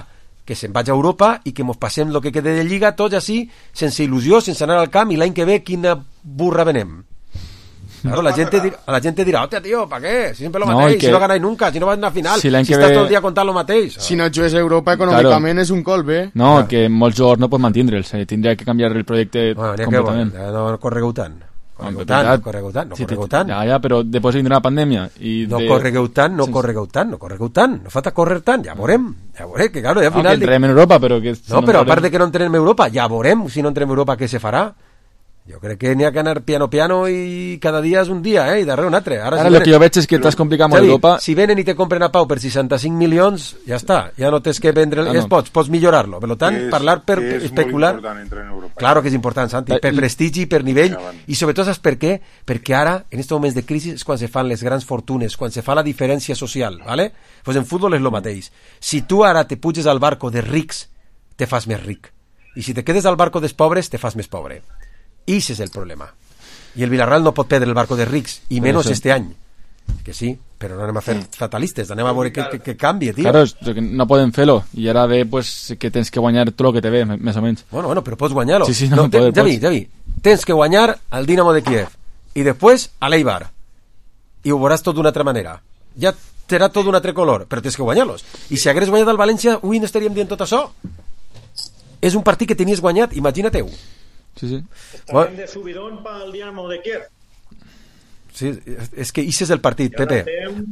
que se'n vagi a Europa i que mos passem el que quede de Lliga tots així, sense il·lusió, sense anar al camp, i l'any que ve quina burra venem. Claro, la gente, dirà, la gente dirà, hòstia, tio, ¿pa què? Si sempre lo No, mateix, i que- si no ganáis nunca, si no vas a final, Si si, l'any que estàs ve- tot el dia contant lo mateix. Si no jugues a Europa econòmicament és un colp, No, eh? que molts jugadors no poden mantindre'ls, eh? Tindria que canviar el projecte Bueno, n'hi ha que, completament. bueno, no corregueu tant. Corregueu Home, tant, veritat. no corregueu tant, no Sí, corregueu sí, tant. Ja, ja, però després vindrà una pandèmia. I No de... corregueu tant, no Sí. corregueu tant, no corregueu tant, no falta córrer tant, ja veurem, ja veurem, que claro, ja al Ah, final... que entrem en Europa, però que... si No, però a entrem- part de que no entrem en Europa, ja veurem si no entrem en Europa què se farà. Jo crec que n'hi ha que anar piano piano i cada dia és un dia, eh, i darrere un altre. Ara si el venen- que jo veig és que t'has complicat molt Xavi, Europa. si venen i te compren a Pau per seixanta-cinc milions, ja està, ja no tens que vendre, Ah, ja no. pots, pots millorar-lo. Per tant, Que és- parlar per que és especular... molt important entrar en Europa. Claro que és important, Santi, per Eh, prestigi, per nivell, Ja van. i sobretot saps per què? Perquè ara, en aquests moments de crisi, és quan se fan les grans fortunes, quan se fa la diferència social, ¿vale? Pues en futbol és lo mateix. Si tu ara te puges al barco de rics, te fas més ric. I si te quedes al barco dels pobres, te fas més pobre. I ese és el problema. I el Villarreal no pot perdre el barco de rics, i menys sí. este any. Que sí, però no anem a fer fatalistes, anem a veure que, que, que canvi, tio. Claro, és que no poden fer-lo. I ara ve, pues, que tens que guanyar tot el que te ve, m- més o menys. Bueno, bueno, però pots guanyar-lo. Sí, sí, no, no, te, poder, Javi, pots. Javi, tens que guanyar al Dinamo de Kiev i després a l'Eibar. I ho veuràs tot d'una altra manera. Ja serà tot d'un altre color, però tens que guanyar-los. I si hagués guanyat el València, avui no estaríem dient tot això. És un partit que tenies guanyat, imagina-te-ho. Sí, sí. También de subidón para el Dinamo de Kiev. Sí, és que ese és el partit, Y ahora Pepe. tem-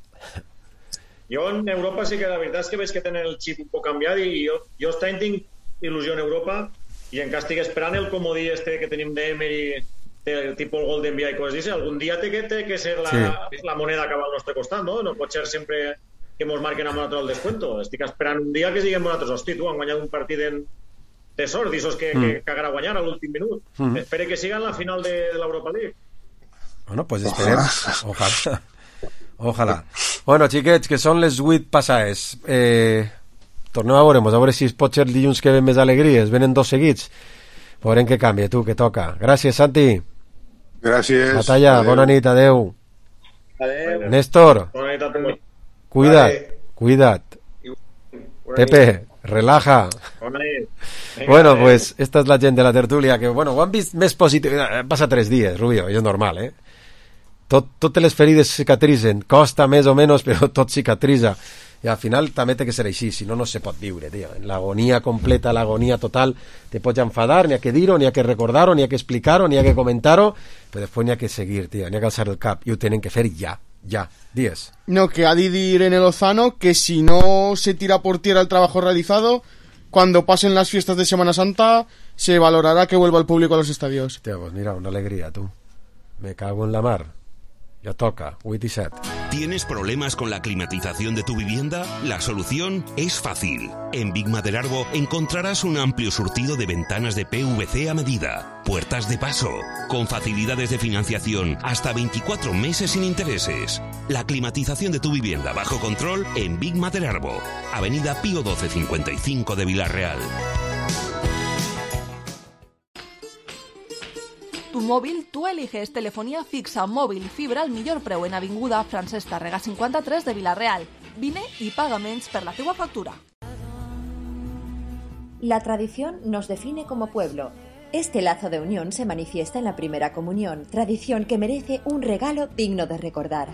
Yo en Europa sí que la verdad es que ves que tienen el chip un poco cambiado y yo, yo este any tinc il·lusió en Europa i encara estic esperant el comodí este que tenim d'Emery, el tipus el Golden Via i coses així. Algun dia té que, té que ser la, Sí. la moneda que va al nostre costat, no? No pot ser sempre que mos marquen a nosaltres el descuento. Estic esperant un dia que siguem nosaltres, hosti, tu, han guanyat un partit en, de sort, d'aixòs que, Mm. que cagarà guanyar a l'últim minut. Mm. Espere que siga en la final de, de l'Europa League. Bueno, pues esperem. Ojalà. Ojalà. Bueno, xiquets, que són les vuit passades. Eh, tornem a veure, a veure si es pot ser dilluns que ven més alegries. Venen dos seguits. Veurem què canvia, tu, que toca. Gràcies, Santi. Gràcies. Batalla, Adeu. bona nit, adeu. Adéu. Néstor, Bona nit a tots. cuida't, Vale. cuida't. Pepe, relaja. Bona nit. Vinga, Bueno, adéu. pues esta es la gent de la tertúlia, que, bueno, ho han vist més positiu. Eh, Passa tres dies, Rubio, és normal, eh? Tot, totes les ferides cicatritzen, costa més o menys, però tot cicatritza. I al final també té que ser així, si no, no se pot viure, tio. En l'agonia completa, l'agonia total, te pots enfadar, n'hi ha que dir-ho, n'hi ha que recordar-ho, n'hi ha que explicar-ho, n'hi ha que comentar-ho, però després n'hi ha que seguir, tio, n'hi ha que alçar el cap, i ho tenen que fer ja, ja. Dies. No, que ha de dir en el Lozano que si no se tira por tierra el trabajo realizado, cuando pasen las fiestas de Semana Santa, se valorará que vuelva el público a los estadios. Tio, pues mira, una alegria, tu. Me cago en la mar. Ya toca, vuit i set. ¿Tienes problemas con la climatización de tu vivienda? La solución es fácil. En Big Maderarbo encontrarás un amplio surtido de ventanas de P V C a medida, puertas de paso, con facilidades de financiación hasta veinticuatro meses sin intereses. La climatización de tu vivienda bajo control en Big Maderarbo, Avenida Pío doce cincuenta y cinco de Villarreal. Tu móvil, tú eliges telefonía fixa, móvil y fibra al millor preu en Avinguda Francesc Tàrrega cinquanta-tres de Villarreal. Vine y paga menys per la teua factura. La tradición nos define como pueblo. Este lazo de unión se manifiesta en la primera comunión, tradición que merece un regalo digno de recordar.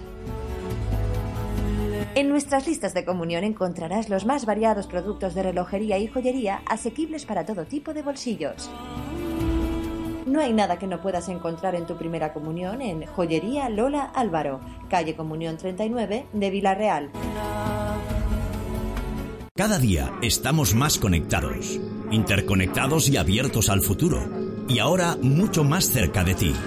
En nuestras listas de comunión encontrarás los más variados productos de relojería y joyería asequibles para todo tipo de bolsillos. No hay nada que no puedas encontrar en tu primera comunión en Joyería Lola Álvaro, calle Comunión treinta y nueve de Villarreal. Cada día estamos más conectados, interconectados y abiertos al futuro. Y ahora mucho más cerca de ti.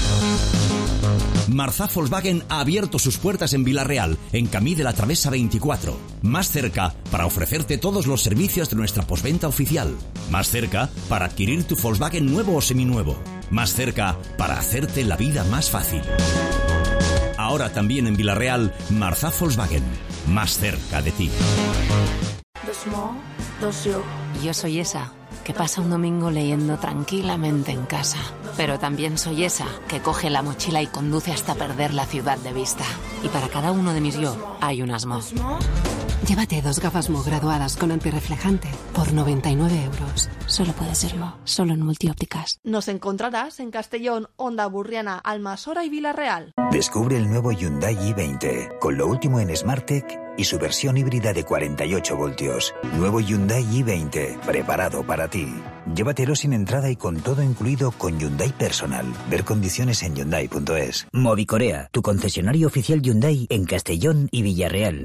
Marzá Volkswagen ha abierto sus puertas en Villarreal, en Camí de la Travesa veinticuatro. Más cerca para ofrecerte todos los servicios de nuestra postventa oficial. Más cerca para adquirir tu Volkswagen nuevo o seminuevo. Más cerca para hacerte la vida más fácil. Ahora también en Villarreal, Marzá Volkswagen. Más cerca de ti. Dos mo, dos yo. Yo soy esa que pasa un domingo leyendo tranquilamente en casa. Pero también soy esa que coge la mochila y conduce hasta perder la ciudad de vista. Y para cada uno de mis yo hay un asmo. Llévate dos gafas Mo graduadas con antirreflejante por noventa y nueve euros. Solo puede ser Mo, solo en Multiópticas. Nos encontrarás en Castellón, Onda Burriana, Almasora y Villarreal. Descubre el nuevo Hyundai i veinte, con lo último en SmartTech y su versión híbrida de cuarenta y ocho voltios. Nuevo Hyundai i veinte, preparado para ti. Llévatelo sin entrada y con todo incluido con Hyundai Personal. Ver condiciones en hyundai punto es. Movicorea, tu concesionario oficial Hyundai en Castellón y Villarreal.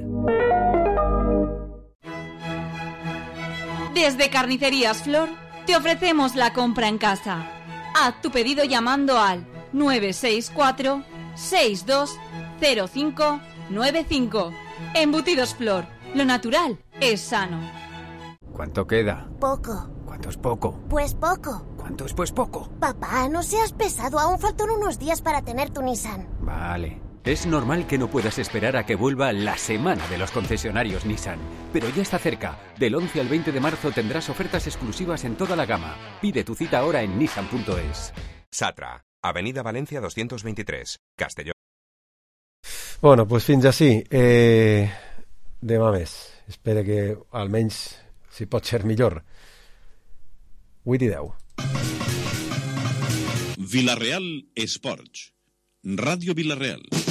Desde Carnicerías Flor te ofrecemos la compra en casa. Haz tu pedido llamando al nueve seis cuatro, seis dos cero cinco nueve cinco. Embutidos Flor, lo natural es sano. ¿Cuánto queda? Poco. ¿Cuánto es poco? Pues poco. ¿Cuánto es pues poco? Papá, no seas pesado, aún faltan unos días para tener tu Nissan. Vale. Es normal que no puedas esperar a que vuelva la semana de los concesionarios Nissan, pero ya está cerca. Del once al veinte de marzo tendrás ofertas exclusivas en toda la gama. Pide tu cita ahora en nissan punto es. Satra, Avenida Valencia doscientos veintitrés, Castellón. Bueno, pues fins així. Eh, demà més. Espero que almenys si pot ser millor. vuit i deu. Villarreal Esports. Ràdio Villarreal.